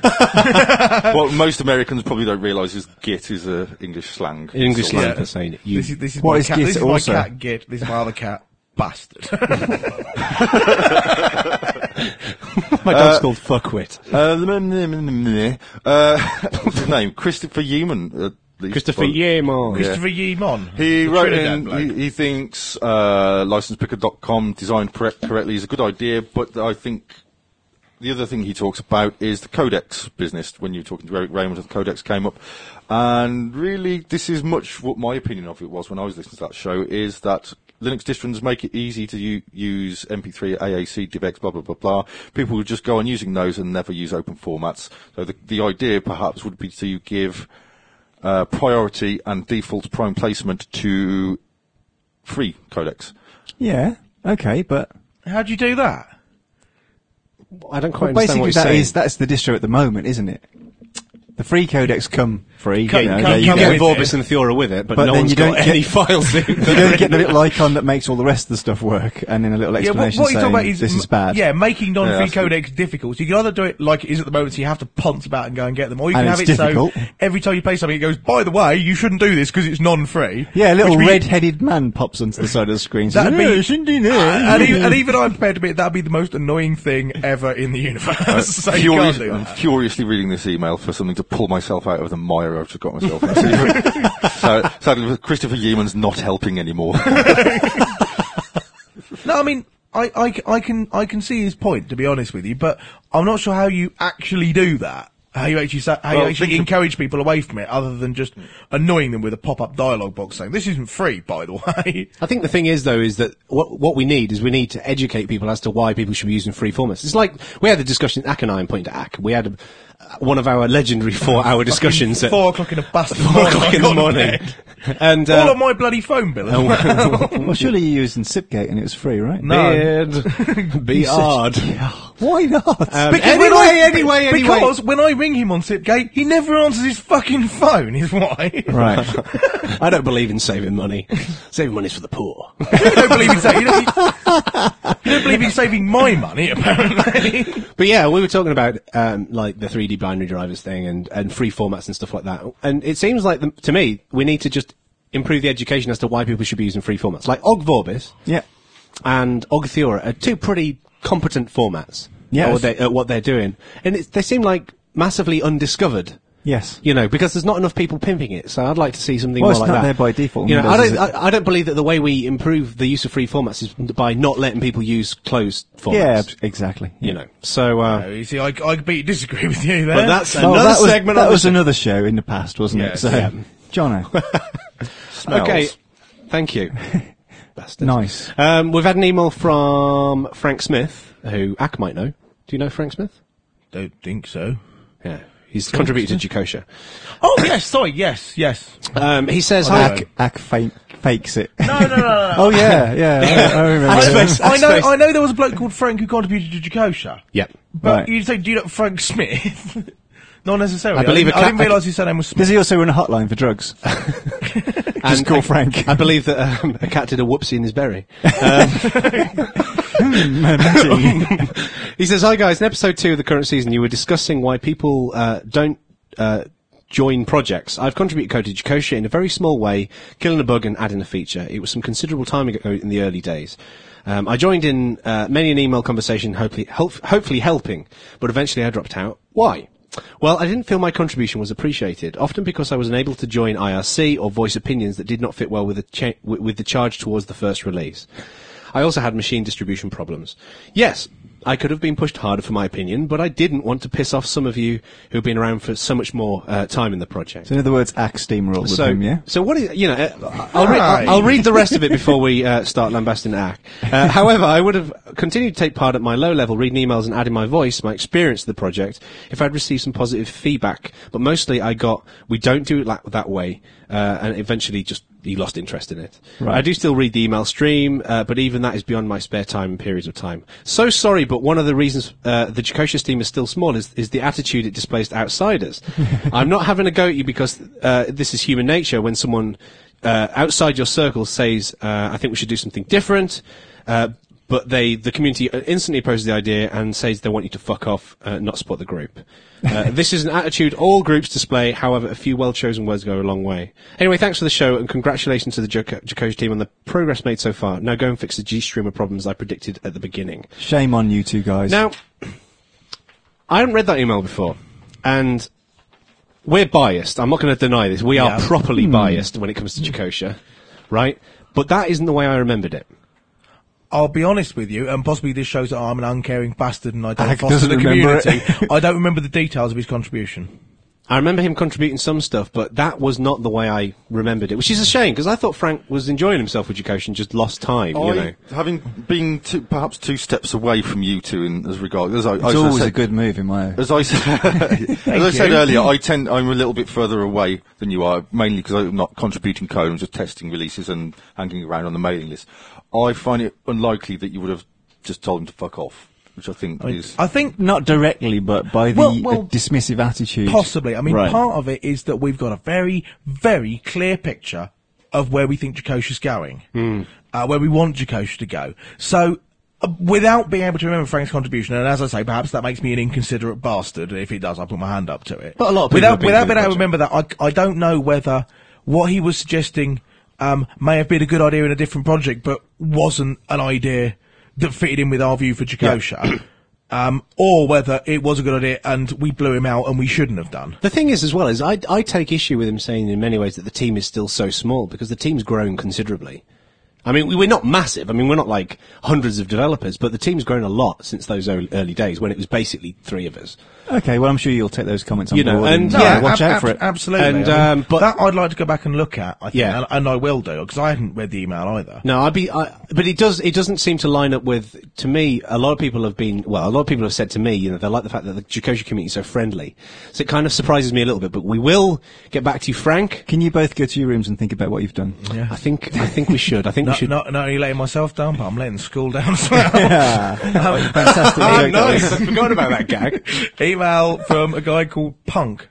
What most Americans probably don't realise is Git is a English slang. English Sort of- slang for saying it. You, This is, this is What my is cat. Git This is also? my cat, Git. This is my other cat, Bastard. my dog's called Fuckwit. Uh, uh, what's his name? Christopher Yeoman. At least. Christopher Well, Yeamon. Christopher Yeamon. He The wrote Trinidad in, bloke. he, he thinks uh, license picker dot com designed correct, correctly is a good idea, but I think the other thing he talks about is the codex business. When you were talking to Eric Raymond, the codex came up. And really, this is much what my opinion of it was when I was listening to that show, is that Linux distros make it easy to u- use M P three, A A C, DivX, blah, blah, blah, blah. People would just go on using those and never use open formats. So the, the idea, perhaps, would be to give uh, priority and default prime placement to free codecs. Yeah. Okay, but How'd you do that? I don't quite well, understand basically what you're that saying. is that's the distro at the moment, isn't it? The free codecs come free. Come- you know, come- there You you get go. with Vorbis it. and Theora with it, but, But no then one's you got don't get- any files. You don't get the little icon that makes all the rest of the stuff work, and then a little Yeah, what, explanation what you're saying talking about is this is bad. Yeah, making non-free Yeah, that's good. codecs difficult. So you can either do it like it is at the moment, so you have to ponce about and go and get them, or you can And have it it's difficult. so every time you play something, it goes, by the way, you shouldn't do this because it's non-free. Yeah, a little Which means- red-headed man pops onto the side of the screen. That'd says, be, "Oh, I shouldn't do Uh, that." and, even, and even I'm prepared to admit that'd be the most annoying thing ever in the universe. so you Furious, can't do I'm that. furiously reading this email for something to pull myself out of the mire I've just got myself into. so, sadly, Christopher Yeaman's not helping anymore. No, I mean, I, I, I can I can see his point, to be honest with you, but I'm not sure how you actually do that. How you actually sa- how Well, you actually think of- encourage people away from it, other than just annoying them with a pop-up dialogue box saying this isn't free, by the way. I think the thing is, though, is that what what we need is we need to educate people as to why people should be using free formats. It's like we had a discussion, Ak and I, and pointing to Ak. We had a, uh, one of our legendary four-hour discussions at Four o'clock in a bastard four o'clock in the on morning, bed. and All uh, on my bloody phone bill. As well. Well, surely you used in Sipgate and it was free, right? No. beard, be hard. Why not? Um, Because anyway, when I, anyway, anyway. Because when I ring him on Sipgate, he never answers his fucking phone. Is why. Right. I don't believe in saving money. Saving money's for the poor. You don't believe in saving. You don't, you don't believe in saving my money, apparently. But yeah, we were talking about um, like the three D binary drivers thing and, and free formats and stuff like that. And it seems like the, to me we need to just improve the education as to why people should be using free formats. Like Og Vorbis Yeah. and Og Theora are two pretty competent formats. Yes. At what, they, at what they're doing, and it's, they seem like massively undiscovered. Yes. You know, because there's not enough people pimping it, so I'd like to see something Well, more it's like not that. there by default. You know, I Windows don't, is- I, I don't believe that the way we improve the use of free formats is by not letting people use closed formats. Yeah, ab- exactly. You know, so. Uh, You see, I, I completely disagree with you there. but that's Oh, another that was, segment. that on the was show. another show in the past, wasn't Yes. it? So, Yeah. Jono. Smells. Okay, thank you. Bastard. Nice. Um, we've had an email from Frank Smith, who Ak might know. Do you know Frank Smith? Don't think so. Yeah, he's contributed to Jacosha. Oh yes, sorry, yes, yes. Um, he says, Oh, "Hi." no. Ack, Ack fake, fakes it. No, no, no, no. no. Oh yeah, yeah. I, I remember. Ack's that. face. I know, Space. I know. There was a bloke called Frank who contributed to Jacosha, Yep. but Right. you say, do you know Frank Smith? Not necessarily. I believe I a didn't, I didn't cat- realise his surname was Smith. Does he also run a hotline for drugs? And call I, Frank. I believe that um, a cat did a whoopsie in his berry. He says, "Hi guys, in episode two of the current season, you were discussing why people uh, don't uh, join projects. I've contributed code to Jacosha in a very small way, killing a bug and adding a feature. It was some considerable time ago in the early days. Um, I joined in uh, many an email conversation, hopefully, help, hopefully helping, but eventually I dropped out. Why? Well, I didn't feel my contribution was appreciated, often because I was unable to join I R C or voice opinions that did not fit well with the, cha- with with the charge towards the first release. I also had machine distribution problems. Yes, I could have been pushed harder for my opinion, but I didn't want to piss off some of you who've been around for so much more uh, time in the project. So in other words, Ack steamrolled with So, him, yeah? so what is, you know, uh, I'll, re- I'll, I'll read the rest of it before we uh, start lambasting Ack. Uh, however, I would have continued to take part at my low level, reading emails and adding my voice, my experience to the project, if I'd received some positive feedback. But mostly I got, we don't do it la- that way, uh, and eventually just, he lost interest in it. Right. I do still read the email stream, uh, but even that is beyond my spare time and periods of time. So sorry, but one of the reasons uh, the Jacosha team is still small is, is the attitude it displays to outsiders. I'm not having a go at you because uh, this is human nature. When someone uh, outside your circle says, uh, I think we should do something different, uh, but they the community instantly opposes the idea and says they want you to fuck off, uh, not support the group. Uh, this is an attitude all groups display, however, a few well-chosen words go a long way. Anyway, thanks for the show, and congratulations to the Jaco- Jacosha team on the progress made so far. Now go and fix the G-streamer problems I predicted at the beginning. Shame on you two guys. Now, I haven't read that email before, and we're biased. I'm not going to deny this. We are Yeah. properly biased when it comes to Jacosha, right? But that isn't the way I remembered it. I'll be honest with you, and possibly this shows that I'm an uncaring bastard and I don't Ack foster doesn't the remember community. it. I don't remember the details of his contribution. I remember him contributing some stuff, but that was not the way I remembered it, which is a shame, because I thought Frank was enjoying himself with Jacosha and just lost time, you know. I, having been two, perhaps two steps away from you two in as regard, as I, it's as I always said, a good move in my. As I said, as I said you. earlier, I tend I'm a little bit further away than you are, mainly because I'm not contributing code. I'm just testing releases and hanging around on the mailing list. I find it unlikely that you would have just told him to fuck off. which I think I, mean, is I think Not directly, but by the Well, well, uh, dismissive attitude. possibly. I mean, Right. part of it is that we've got a very, very clear picture of where we think Jakosha's going, Hmm. uh, where we want Jakosha to go. So, uh, without being able to remember Frank's contribution, and as I say, perhaps that makes me an inconsiderate bastard. If it does, I'll put my hand up to it. But a lot of people without have been without to the being able to project. remember that, I, I don't know whether what he was suggesting um, may have been a good idea in a different project, but wasn't an idea that fitted in with our view for Jakosha. Um, or whether it was a good idea and we blew him out and we shouldn't have done. The thing is, as well, is I, I take issue with him saying in many ways that the team is still so small because the team's grown considerably. I mean, we- we're not massive. I mean, we're not like hundreds of developers, but the team's grown a lot since those early, early days when it was basically three of us. Okay, well, I'm sure you'll take those comments on You know, board. and- And, No, yeah, ab- watch ab- out for ab- it. Absolutely. And, I mean, um, but- that I'd like to go back and look at, I think, Yeah. and, and I will do, because I hadn't read the email either. No, I'd be, I, but it does, it doesn't seem to line up with, to me, a lot of people have been, well, a lot of people have said to me, you know, they like the fact that the Jakosha community is so friendly. So it kind of surprises me a little bit, but we will get back to you, Frank. Can you both go to your rooms and think about what you've done? I think, I think we should. I think we Not, should. not, not only letting myself down, but I'm letting school down as well. Fantastic. Oh, joke, nice. that I forgot about that gag. Email from a guy called Punk.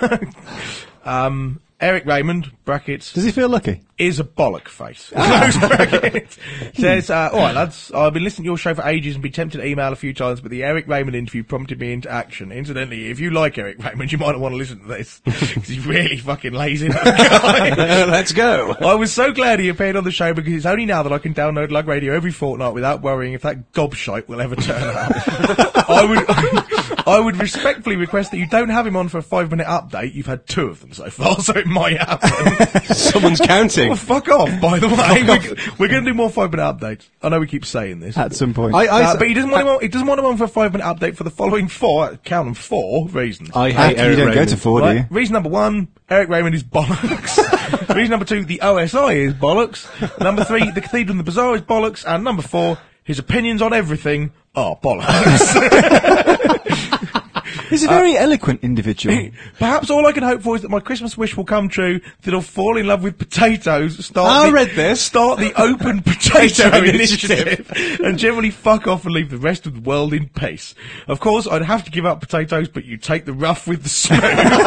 um, Eric Raymond, brackets, Does he feel lucky? is a bollock face. Close brackets. Says, uh, alright lads, I've been listening to your show for ages and been tempted to email a few times, but the Eric Raymond interview prompted me into action. Incidentally, if you like Eric Raymond, you might want to listen to this. Because he's really fucking lazy. That guy. Let's go. I was so glad he appeared on the show because it's only now that I can download Lug Radio every fortnight without worrying if that gobshite will ever turn up. I would, I would respectfully request that you don't have him on for a five minute update. You've had two of them so far, so it might happen. Someone's counting. Well, fuck off, by the way. We're, we're going to do more five minute updates. I know we keep saying this. At some point. I, I, Uh, but he doesn't want him on, he doesn't want him on for a five minute update for the following four, count them, four reasons. I hate After you Eric don't Raymond. go to four, do Right? you? Reason number one, Eric Raymond is bollocks. Reason number two, the O S I is bollocks. Number three, the Cathedral and the Bazaar is bollocks. And number four, his opinions on everything are bollocks. He's a very eloquent individual. Perhaps all I can hope for is that my Christmas wish will come true, that I'll fall in love with potatoes, start I the, read this. start the Open Potato Initiative, and generally fuck off and leave the rest of the world in peace. Of course, I'd have to give up potatoes, but you take the rough with the smooth.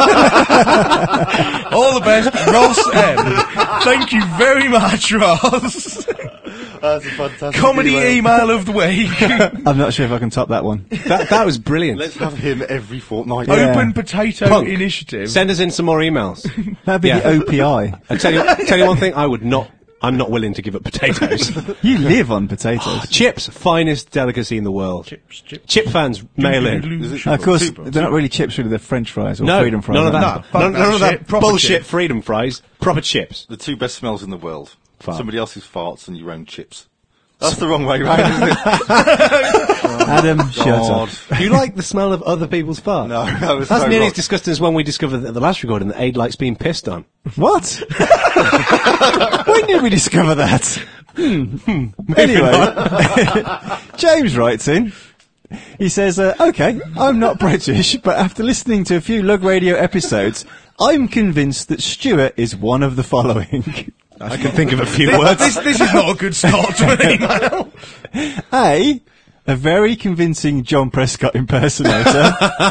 All the best, Ross M. Thank you very much, Ross. That's a fantastic Comedy email of the week. I'm not sure if I can top that one. That, that was brilliant. Let's have him every fortnight. Yeah. Open Potato Punk. Initiative. Send us in some more emails. That'd be Yeah. the O P I. I tell you, tell you one thing. I would not. I'm not willing to give up potatoes. You live on potatoes. Chips, finest delicacy in the world. Chips, chips. Chip fans, mail in. Of course, they're not really chips, really. They're French fries or No, freedom fries. none of aren't that. No, fuck none, that none of shit. that Proper bullshit. chips. Freedom fries, proper chips. The two best smells in the world. Fart. Somebody else's farts and your own chips. That's the wrong way round, isn't it? they? Adam, shut God. up. Do you like the smell of other people's farts? No, that was That's so nearly wrong. as disgusting as when we discovered at the last recording that Aid likes being pissed on. What? When did we discover that? Hmm, hmm. Anyway, James writes in. He says, uh, okay, I'm not British, but after listening to a few Lug Radio episodes, I'm convinced that Stuart is one of the following. I can think of a few This, words. this, this is not a good start to an email. A, a very convincing John Prescott impersonator.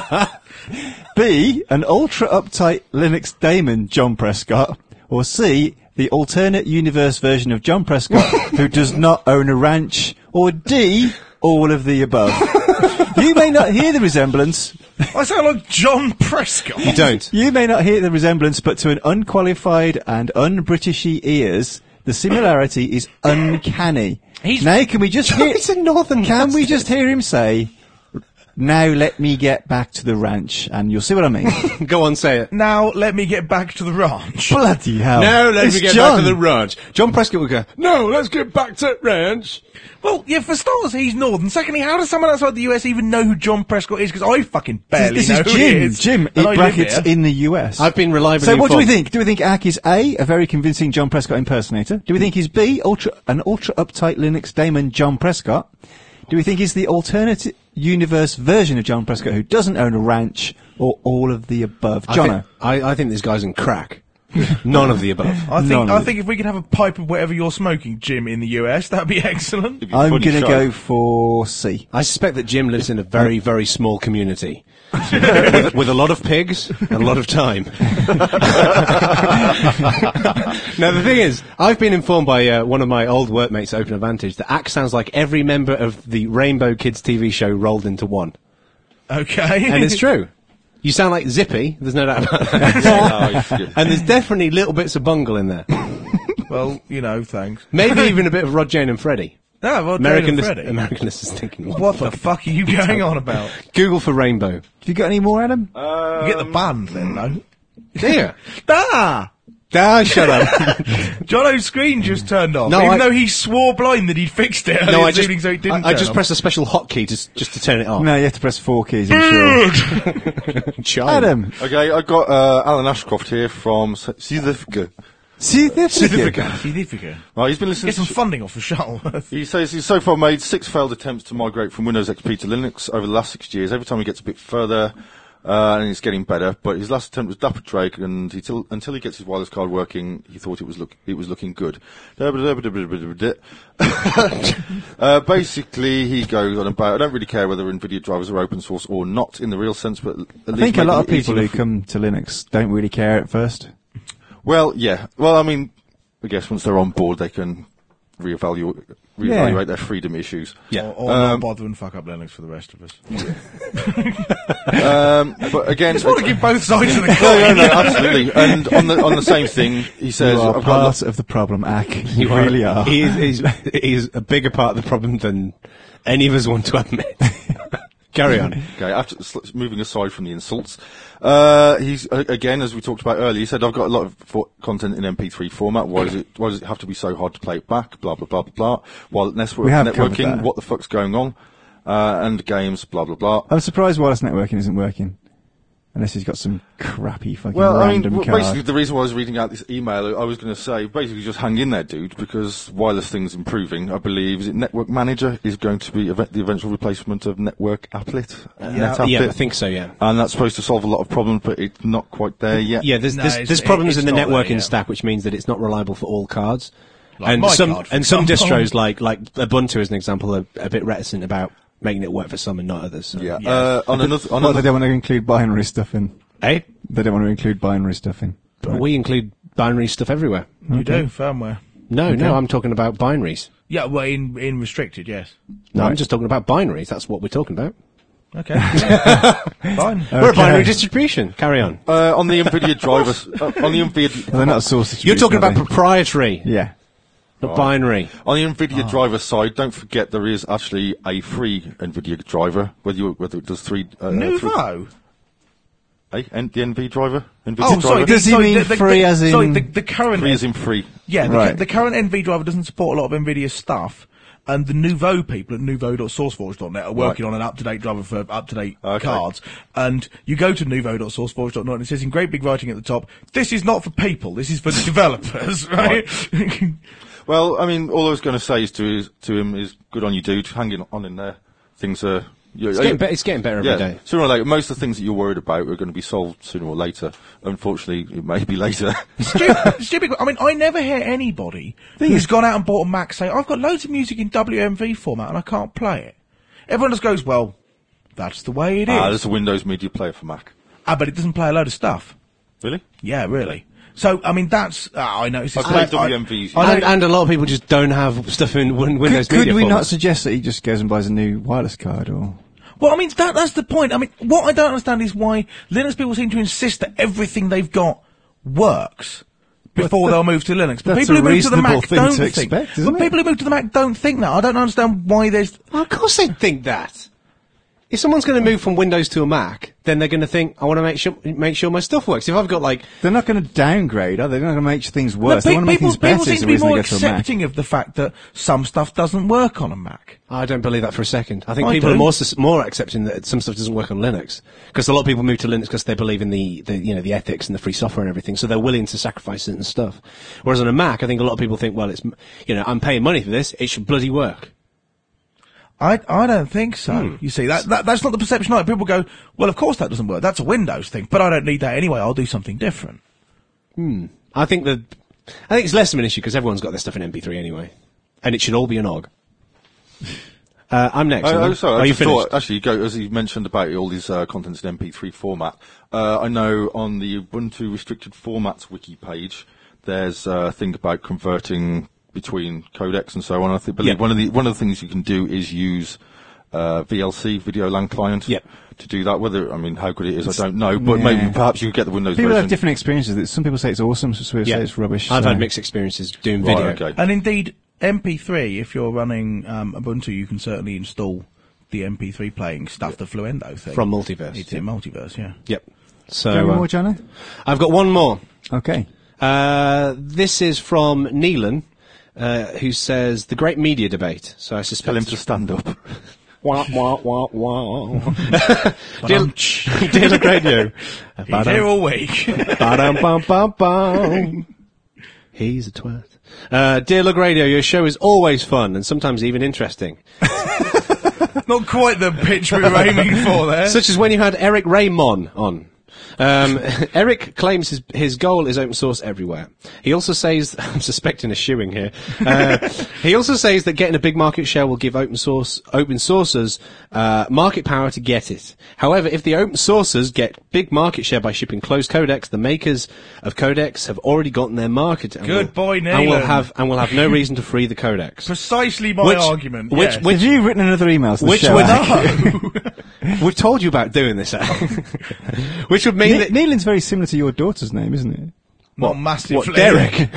B, an ultra uptight Linux daemon John Prescott. Or C, the alternate universe version of John Prescott who does not own a ranch. Or D, all of the above. You may not hear the resemblance. I sound like John Prescott. You don't. You may not hear the resemblance, but to an unqualified and un-Britishy ears, the similarity is uncanny. He's- now, can we just hear? It's a northern Can we bastard. just hear him say, "Now let me get back to the ranch," and you'll see what I mean. Go on, say it. Now let me get back to the ranch. Bloody hell! No, let It's me get John. back to the ranch. John Prescott would go, no, let's get back to ranch. Well, yeah, for starters, he's Northern. Secondly, how does someone outside the U S even know who John Prescott is? Because I fucking barely This know is who he Jim. is. Jim, And in I live brackets here. in the U S. I've been reliably So what do we informed. think? Do we think Ack is A, a very convincing John Prescott impersonator? Do we think he's B, ultra, an ultra uptight Linux daemon John Prescott? Do we think he's the alternate universe version of John Prescott who doesn't own a ranch, or all of the above? I Jono. think, I, I think this guy's in crack. None of the above. I think None I of think if we could have a pipe of whatever you're smoking, Jim, in the U S, that'd be excellent. It'd be a I'm funny going to show. go for C. I suspect that Jim lives in a very, very small community. with, with a lot of pigs and a lot of time. Now, the thing is, I've been informed by uh, one of my old workmates at Open Advantage that Axe sounds like every member of the Rainbow Kids T V show rolled into one. Okay. And it's true. You sound like Zippy, there's no doubt about that. No, it's good. And there's definitely little bits of Bungle in there. Well, you know, thanks. Maybe even a bit of Rod, Jane and Freddie. No, well, American, Jane lis- and Freddie. American listeners thinking, what, What the fuck are you going on about? Google for Rainbow. Have you got any more, Adam? You get the band then, though. Dear. Ah! Ah, shut up. Jono's screen just turned off, No, even I- though he swore blind that he'd fixed it. No, earlier I this just, evening, so it didn't I, I turn just off. pressed a special hotkey to, just to turn it off. No, you have to press four keys, I'm sure. Chime. Adam. Okay, I've got uh, Alan Ashcroft here from South See, that's Significant. Right, he's been listening Get some to... funding off for Shuttleworth. He says he's so far made six failed attempts to migrate from Windows X P to Linux over the last six years. Every time he gets a bit further, uh, and he's getting better. But his last attempt was Dapper Drake, and he till, until he gets his wireless card working, he thought it was look it was looking good. uh, basically, he goes on about, I don't really care whether NVIDIA drivers are open source or not in the real sense, but at I least think a make lot of them easy people who enough- come to Linux don't really care at first. Well, yeah. Well, I mean, I guess once they're on board, they can reevaluate, reevaluate Yeah. their freedom issues. Yeah. Or, or not bother and fuck up Linux for the rest of us. Um, but again, Just want to give both sides of the no, no, coin. no, absolutely. And on the on the same thing, he says, You are "I've got part lots." of the problem, Ack. You really are. He is, he's, he's a bigger part of the problem than any of us want to admit. Carry on. Okay, after sl- moving aside from the insults, uh, he's uh, again, as we talked about earlier, he said, "I've got a lot of for- content in M P three format. Why does it? Why does it have to be so hard to play it back? Blah blah blah blah blah. While network, We have covered networking, that. what the fuck's going on? Uh, and games, blah blah blah." I'm surprised wireless networking isn't working. Unless he's got some crappy fucking Well, I mean, random w- card. basically, the reason why I was reading out this email, I was going to say, basically, just hang in there, dude, because wireless things improving. I believe is it Network Manager is going to be ev- the eventual replacement of Network Applet. Uh, NetApplet. Yeah, I think so, yeah. And that's supposed to solve a lot of problems, but it's not quite there yet. Yeah, there's, No, there's, it's- there's it- problems it's in the not there networking yet. stack, which means that it's not reliable for all cards. Like and my some card, for and some example. distros, like like Ubuntu, as an example, are a bit reticent about making it work for some and not others. So. Yeah. Uh, on another, on Well, they another, don't want to include binary stuff in. Eh? They don't want to include binary stuff in. But we include binary stuff everywhere. You do, firmware. No, no, I'm talking about binaries. Yeah, well, in, in restricted, yes. No, I'm Right. just talking about binaries. That's what we're talking about. Okay. Fine. We're a binary distribution. Carry on. uh, on the NVIDIA drivers, uh, on the NVIDIA, Well, they're not a source You're talking about distribution, proprietary, are they? Yeah. not binary. on the NVIDIA driver side, don't forget there is actually a free NVIDIA driver, whether you, whether it does three, uh, three, Nouveau. eh, N- the N V driver, NVIDIA Oh, driver. sorry. Does the, he sorry, mean the, the, free the, as in- Sorry, the, the current... Free as in free. Yeah, the, Right. the current N V driver doesn't support a lot of NVIDIA stuff, and the Nouveau people at nouveau dot sourceforge dot net are working Right. on an up-to-date driver for up-to-date Okay. cards. And you go to nouveau dot sourceforge dot net and it says in great big writing at the top, this is not for people, this is for developers, right? Well, I mean, all I was going to say is to his, to him is good on you, dude. Hanging on in there. Things are. You, It's getting, be- it's getting better every yeah, day. sooner or later. Most of the things that you're worried about are going to be solved sooner or later. Unfortunately, it may be later. stupid, stupid. I mean, I never hear anybody who's gone out and bought a Mac say, I've got loads of music in W M V format and I can't play it. Everyone just goes, well, that's the way it is. ah, there's a Windows Media Player for Mac. Ah, but it doesn't play a load of stuff. Really? Yeah, really. So, I mean, that's, ah, I know. It's I just play like- W M Vs. I And, know- and a lot of people just don't have stuff in Win- Windows Could, could Media we format. not suggest that he just goes and buys a new wireless card, or Well, I mean, that, that's the point. I mean, what I don't understand is why Linux people seem to insist that everything they've got works before they'll move to Linux. But that's people a who move to the reasonable Mac thing don't to think. expect, isn't but it? people who move to the Mac don't think that. I don't understand why there's... Well, of course they think that. If someone's going to move from Windows to a Mac, then they're going to think, I want to make sure make sure my stuff works. If I've got like, they're not going to downgrade, are they? They're not going to make things No, worse. pe- they want to make people, things better. people seem is to the be reason more they go to a Mac. accepting of the fact that some stuff doesn't work on a Mac. I don't believe that for a second. I think I people do. are more sus- more accepting that some stuff doesn't work on Linux because a lot of people move to Linux because they believe in the, the you know the ethics and the free software and everything, so they're willing to sacrifice certain stuff. Whereas on a Mac, I think a lot of people think, well, it's m- you know I'm paying money for this, it should bloody work. I, I don't think so. You see, that, that that's not the perception of it. People go, well, of course that doesn't work. That's a Windows thing, but I don't need that anyway. I'll do something different. I I think that I think it's less of an issue because everyone's got their stuff in M P three anyway, and it should all be an O G. Uh, I'm next. Oh, oh, sorry, Are I you just finished? thought, actually, you go, as you mentioned about all these uh, contents in M P three format, uh, I know on the Ubuntu restricted formats wiki page, there's uh, a thing about converting between codecs and so on. I think, believe Yep. one of the one of the things you can do is use uh, V L C, Video LAN Client, Yep. to do that. Whether I mean how good it is, I don't know, but yeah. maybe perhaps you could get the Windows People version. have different experiences. Some people say it's awesome, some people Yeah. say it's rubbish. I've so- had mixed experiences doing Right, video. okay. And indeed, M P three, if you're running um, Ubuntu, you can certainly install the M P three playing stuff, the Fluendo thing. From Multiverse. It's in Multiverse, yeah. Yep. Do you So have any uh, more, Jono? I've got one more. Okay. Uh, this is from Neelan, uh, who says the great media debate. So I suspect Tell him to stand up. wah wah wah wah. Dear, dear Look Radio. He's here all week. Ba-dum, bum, bum, bum. He's a twat. Uh, Dear Look Radio, your show is always fun and sometimes even interesting. Not quite the pitch we were aiming for there. Such as when you had Eric Raymond on. Um, Eric claims his his goal is open source everywhere. He also says, I'm suspecting a shoeing here. Uh, he also says that getting a big market share will give open source open sourcers uh, market power to get it. However, if the open sourcers get big market share by shipping closed codecs, the makers of codecs have already gotten their market. And Good will, boy, And will Neelan. have and will have no reason to free the codecs. Precisely my Which- argument. which- yes. which- Have you written another email to the Which show? would Alec? We've told you about doing this, Al. Which would mean Ne- that Neelan's very similar to your daughter's name, isn't it? Not massively. What, Derek?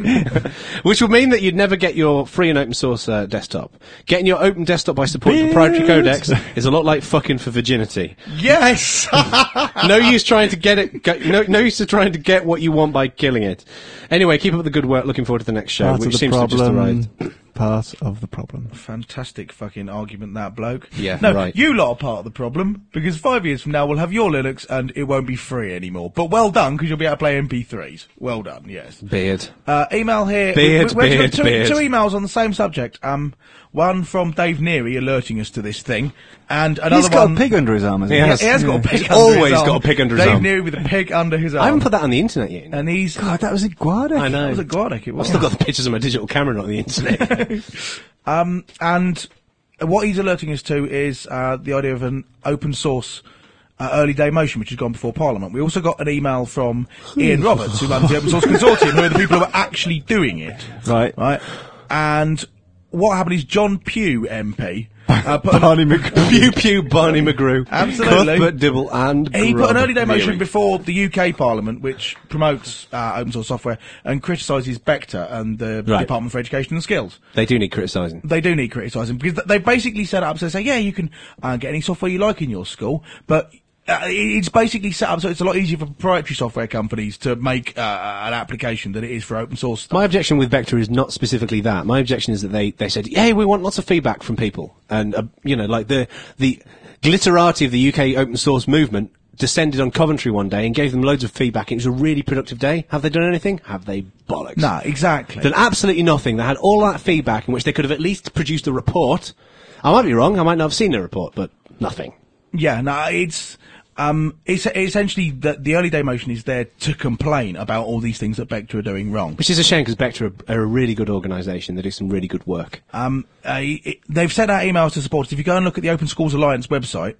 Which would mean that you'd never get your free and open source uh, desktop. Getting your open desktop by supporting proprietary Beard. codecs is a lot like fucking for virginity. Yes! No use trying to get it. Go, no, no use to trying to get what you want by killing it. Anyway, keep up the good work. Looking forward to the next show, Part which of the seems to have just problem. arrived. Part of the problem. Fantastic fucking argument, that bloke. Yeah, no, right. you lot are part of the problem, because five years from now we'll have your Linux and it won't be free anymore. But well done, because you'll be able to play M P threes. Well done, yes. Beard. Uh, email here. Beard, we, we, we've beard, got two, beard. two emails on the same subject. Um, one from Dave Neary alerting us to this thing, and another He's got one. a pig under his arm, hasn't He he? Yeah, has. he has got a pig He's under always his arm. got a pig under his Dave arm. Neary with a pig under his arm. I haven't put that on the internet yet. And he's. God, that was a Guardic. I know. That was a Guardic, it I've was. still got the pictures of my digital camera not on the internet. Um, and what he's alerting us to is uh, the idea of an open source uh, early day motion, which has gone before Parliament. We also got an email from Ian Roberts, who runs the Open Source Consortium, who are the people who are actually doing it. Right. Right. And what happened is John Pugh M P uh, put an, Barney McGrew. Pew pew, Barney McGrew. Absolutely. Cuthbert Dibble and he put an early day motion Neary. before the U K Parliament, which promotes uh, open source software and criticises Bector and the Right. Department for Education and Skills. They do need criticising. They do need criticising because th- they basically set it up so they say, yeah, you can uh, get any software you like in your school, but uh, it- it's basically set up so it's a lot easier for proprietary software companies to make uh, an application than it is for open source stuff. My objection with Vector is not specifically that. My objection is that they, they said, hey, we want lots of feedback from people. And, uh, you know, like the, the glitterati of the U K open source movement descended on Coventry one day and gave them loads of feedback. It was a really productive day. Have they done anything? Have they bollocks? No, exactly. Done absolutely nothing. They had all that feedback in which they could have at least produced a report. I might be wrong. I might not have seen the report, but nothing. Yeah, no, it's um, it's essentially the, the early day motion is there to complain about all these things that Bector are doing wrong. Which is a shame because Vector are, are a really good organisation. They do some really good work. Um, uh, it, they've sent out emails to support. If you go and look at the Open Schools Alliance website,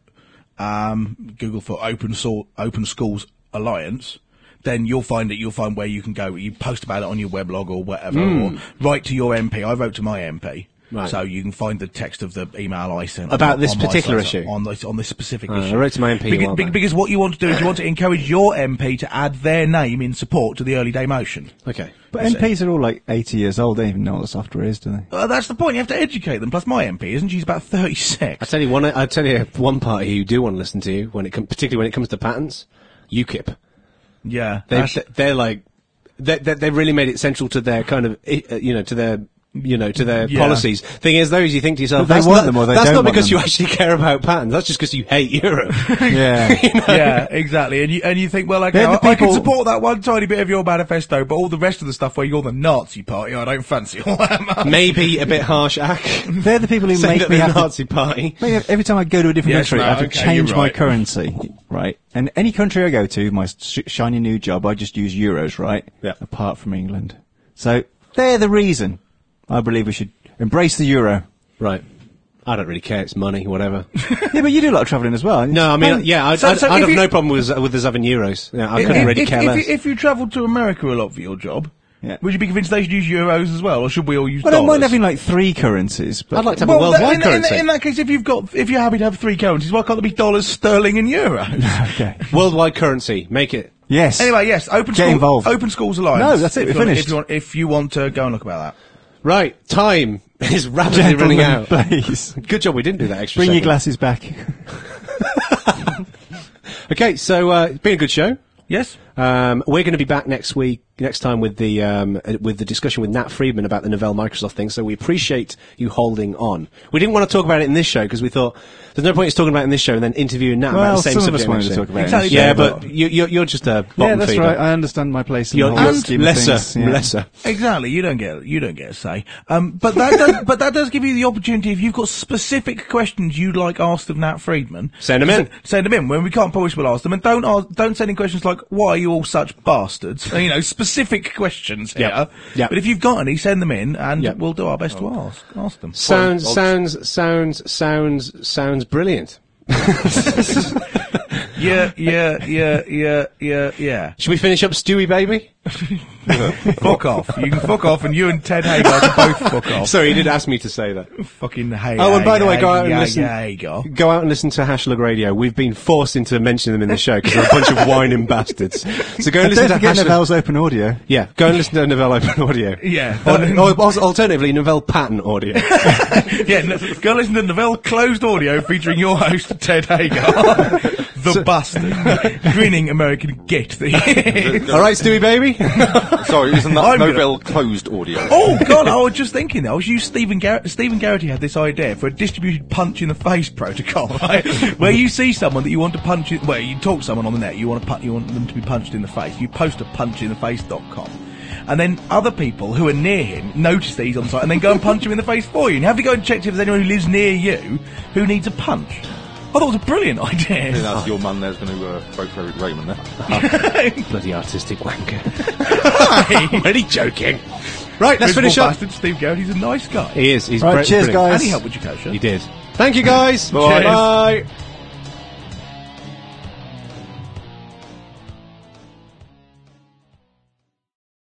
um, Google for Open Source, Open Schools Alliance, then you'll find it. You'll find where you can go. You post about it on your weblog or whatever, or write to your M P. I wrote to my M P. Right. So you can find the text of the email I sent About on, this on my particular site, issue? on this on this specific Uh, issue. I wrote to my M P a because, while back. because what you want to do is you want to encourage your M P to add their name in support to the early day motion. Okay. But M Ps are all like eighty years old. They don't even know what the software is, do they? Uh, that's the point. You have to educate them. Plus, my M P isn't. She's about thirty-six. I tell you one. I tell you one party who do want to listen to you when it com- particularly when it comes to patents. UKIP. Yeah, They that's- they're like they they they've really made it central to their kind of uh, you know to their you know, to their Yeah. policies. Thing is, though, is you think to yourself, But they that's want not, them or they that's don't not want because them. you actually care about patterns. That's just because you hate Europe. Yeah. Yeah, exactly. And you and you think, well, okay, They're I, the I can people- support that one tiny bit of your manifesto, but all the rest of the stuff where you're the Nazi party, I don't fancy all that much. Maybe a bit harsh, Ack. They're the people who Saying make that me the have to Nazi party. Mate, every time I go to a different Yes, country, no, I have to okay, change you're my right. currency, right? And any country I go to, my sh- shiny new job, I just use euros, right? Yeah. Apart from England. So, they're the reason I believe we should embrace the euro. Right. I don't really care. It's money, whatever. Yeah, but you do a lot of travelling as well. No, I mean, Um, yeah, I'd, so- I'd, so I'd if have you- no problem with with us having euros. Yeah, I couldn't if, really if, care if, less. you- if you travelled to America a lot for your job, Yeah. would you be convinced they should use euros as well, or should we all use Well, I don't mind dollars? having like three currencies, but I'd like to have Well, a worldwide that- in, in, currency. in that case, if you've got, if you're happy to have three currencies, why can't there be dollars, sterling, and euros? okay. Worldwide currency. Make it. Yes. Anyway, yes, Open Get School, involved. Open Schools Alliance. No, that's it, If we're you want- finished. If you, want, if you want to go and look about that. Right. Time is rapidly running Gentlemen, out. please. Good job we didn't do that extra Bring your second. glasses back. Okay, so uh, it's been a good show. Yes. Um, we're going to be back next week, next time with the um, uh, with the discussion with Nat Friedman about the Novell Microsoft thing. So we appreciate you holding on. We didn't want to talk about it in this show because we thought there's no point in talking about it in this show and then interviewing Nat about Well, the same some of subject us wanted next to show. talk about Exactly. it. in the Yeah, show, but you, you're, you're just a bottom yeah, that's feeder. right. I understand my place in You're, the whole you're scheme of lesser, things. Yeah. lesser. Exactly. You don't get you don't get a say. Um, but that does, but that does give you the opportunity if you've got specific questions you'd like asked of Nat Friedman. Send 'em in. s- Send them in. When we can't publish, we'll ask them. And don't ask, don't send in questions like "Why are you all such bastards?" You know, specific questions here. Yep. Yep. But if you've got any, send them in, and Yep. we'll do our best to ask ask them. Sounds, Well, sounds, sounds, sounds, sounds brilliant. Yeah, yeah, yeah, yeah, yeah, yeah. Should we finish up Stewie, baby? Fuck off. You can fuck off, and you and Ted Hagar can both fuck off. Sorry, he did ask me to say that. Fucking hey. Oh, and by the way, go out and yeah, listen. Yeah, Hagar. Go out and listen to Hashlug Radio. We've been forced into mentioning them in the show because they're a bunch of whining bastards. So go and listen Don't to forget Hashlug. Novell's open audio. Yeah, go and listen to Novell Open Audio. Yeah. Or, or, or alternatively, Novell Patent Audio. Yeah, no, go listen to Novell Closed Audio featuring your host, Ted Hagar. The bastard. Grinning American git that he is. All right, Stewie, baby. Sorry, isn't that I'm gonna- Novell closed audio? Oh God! I was just thinking that. I was you, Stephen Gar- Stephen Garrity had this idea for a distributed punch in the face protocol, right? Where you see someone that you want to punch, in, where you talk to someone on the net, you want to pu- you want them to be punched in the face. You post a punch in the face dot com. And then other people who are near him notice that he's on site and then go and punch him in the face for you. And you have to go and check if there's anyone who lives near you who needs a punch. I thought it was a brilliant I think idea. that's your man there's going to uh, vote for Eric Raymond there. Bloody artistic wanker. I'm only joking. Right, let's Principal finish up. bastard Steve Garrity's a nice guy. He is. He's Right, br- cheers, brilliant. guys. And he helped with education. He did. Thank you, guys. Cheers. Bye.